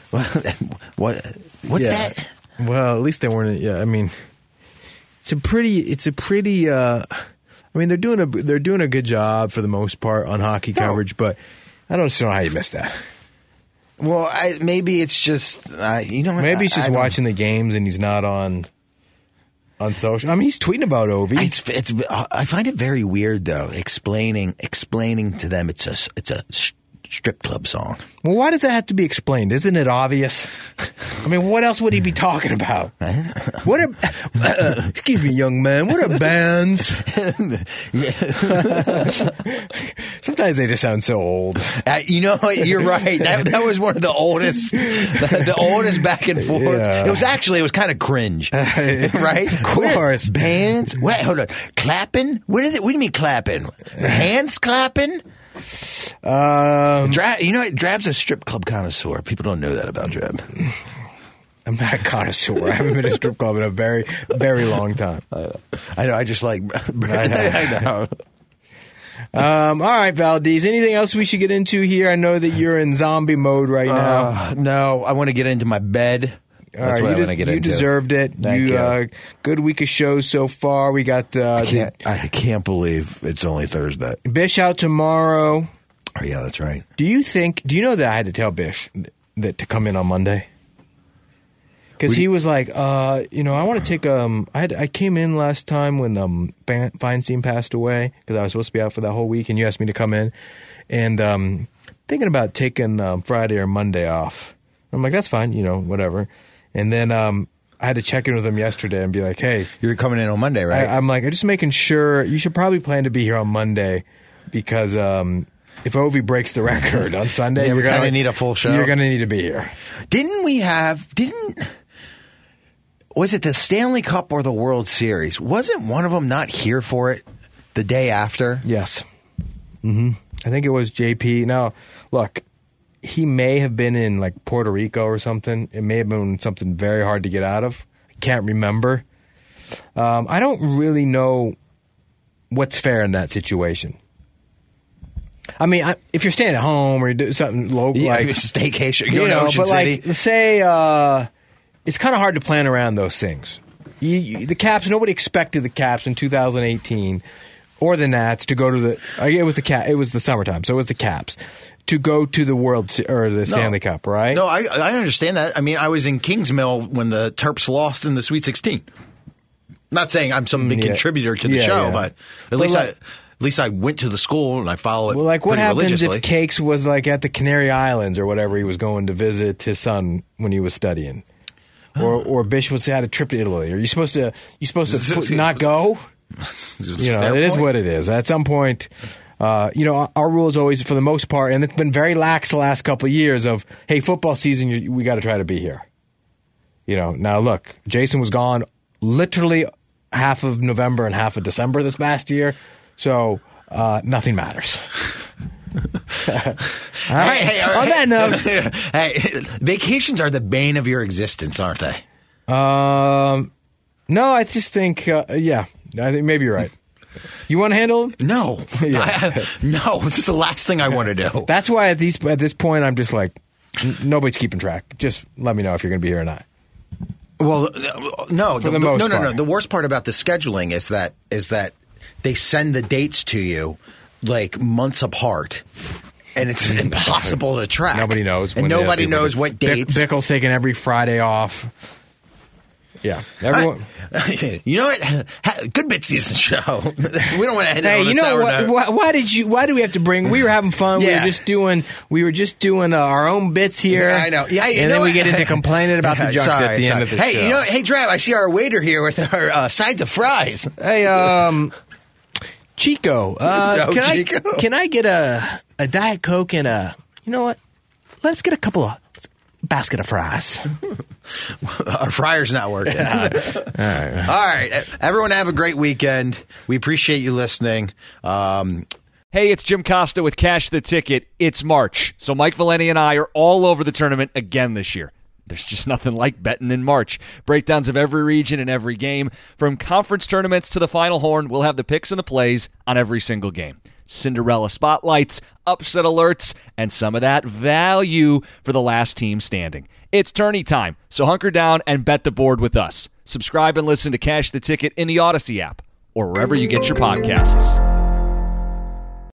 what? What's yeah. that? Well, at least they weren't. Yeah, I mean, it's a pretty. It's a pretty. Uh, I mean, they're doing a they're doing a good job for the most part on hockey no. coverage, but I don't know how you missed that. Well, I, maybe it's just uh, you know. Maybe he's just I, I watching the games and he's not on. On social, I mean, he's tweeting about Ovi. It's, it's, I find it very weird, though, explaining explaining to them it's a it's a strip club song. Well, why does that have to be explained? Isn't it obvious? I mean, what else would he be talking about? What are, uh, excuse me, young man, what are bands? Sometimes they just sound so old. Uh, you know, you're right. That, that was one of the oldest, the, the oldest back and forth. Yeah. It was actually, it was kind of cringe, right? Of course. Bands? Wait, hold on. Clapping? What, is it, what do you mean clapping? Hands clapping? Um, Drab, you know what? Drab's a strip club connoisseur. People don't know that about Drab. I'm not a connoisseur. I haven't been to a strip club in a very, very long time. Uh, I know. I just like. I know. I know. Um, all right, Valdez. Anything else we should get into here? I know that you're in zombie mode right now. Uh, no, I want to get into my bed. That's all right, what I you, want to get you into. deserved it. Thank you, you. Uh, good week of shows so far. We got. Uh, I, can't, the, I can't believe it's only Thursday. Bish out tomorrow. Oh, yeah, that's right. Do you think? Do you know that I had to tell Bish that to come in on Monday? Because he was like, uh, you know, I want to take um, I had I came in last time when um Feinstein passed away because I was supposed to be out for that whole week, and you asked me to come in, and um, thinking about taking um, Friday or Monday off. I'm like, that's fine, you know, whatever. And then um, I had to check in with him yesterday and be like, hey, you're coming in on Monday, right? I, I'm like, I'm just making sure you should probably plan to be here on Monday because um, if Ovi breaks the record on Sunday, Yeah, you're we going kinda need a full show. You're going to need to be here. Didn't we have? Didn't was it the Stanley Cup or the World Series? Wasn't one of them not here for it the day after? Yes. Mm-hmm. I think it was J P. Now, look, he may have been in like Puerto Rico or something. It may have been something very hard to get out of. I can't remember. Um, I don't really know what's fair in that situation. I mean, I, if you're staying at home or you do something local, Yeah, like staycation, you going to know, Ocean but City. like, say, uh, it's kind of hard to plan around those things. You, you, the Caps, nobody expected the Caps in two thousand eighteen or the Nats to go to the. It was the Cap. It was the summertime, so it was the Caps to go to the World Se- or the Stanley Cup, right? No, I I understand that. I mean, I was in Kingsmill when the Terps lost in the Sweet sixteen. Not saying I'm some big yeah. contributor to the Yeah, show, yeah. but at But least like- I at least I went to the school and I follow it. Well, like what pretty happens religiously. if Cakes was like at the Canary Islands or whatever he was going to visit his son when he was studying, or or Bish was had a trip to Italy? Are you supposed to you supposed to put- not go? You know, it is what it is. At some point, uh, you know, our, our rule is always, for the most part, and it's been very lax the last couple of years. Of hey, football season, you, we got to try to be here. You know, now look, Jason was gone literally half of November and half of December this past year, so uh, nothing matters. All right. Hey, hey, all On right. that note, hey, vacations are the bane of your existence, aren't they? um, no, I just think, uh, yeah, I think maybe you're right. You want to handle it? No, Yeah. I, no. This is the last thing I want to do. That's why at these at this point, I'm just like, n- nobody's keeping track. Just let me know if you're going to be here or not. Well, no, For the most no, no, no. part. The worst part about the scheduling is that is that they send the dates to you like months apart, and it's impossible to track. Nobody knows, and when the other nobody people knows do. what Bick- dates. Bickle's taking every Friday off. Yeah, everyone. You know what? Ha- Good bit season show. We don't want to end it Hey, on a you know sour what? note. Why, why did you? Why do we have to bring? We were having fun. We Yeah. were just doing. We were just doing uh, our own bits here. I know. Yeah, you and know then we what? get into complaining about the Yeah, junks sorry, at the sorry. end of the hey, show. you know, hey, Trav, I see our waiter here with our uh, sides of fries. Hey, um, Chico, uh, No, can Chico. I can I get a a Diet Coke and a? You know what? Let's get a couple of basket of fries. Our fryer's not working. All right. All right. Everyone have a great weekend. We appreciate you listening. Um, Hey, it's Jim Costa with Cash the Ticket. It's March, so Mike Valeni and I are all over the tournament again this year. There's just nothing like betting in March. Breakdowns of every region and every game. From conference tournaments to the Final Horn, we'll have the picks and the plays on every single game. Cinderella spotlights, upset alerts, and some of that value for the last team standing. It's tourney time, so hunker down and bet the board with us. Subscribe and listen to Cash the Ticket in the Odyssey app or wherever you get your podcasts.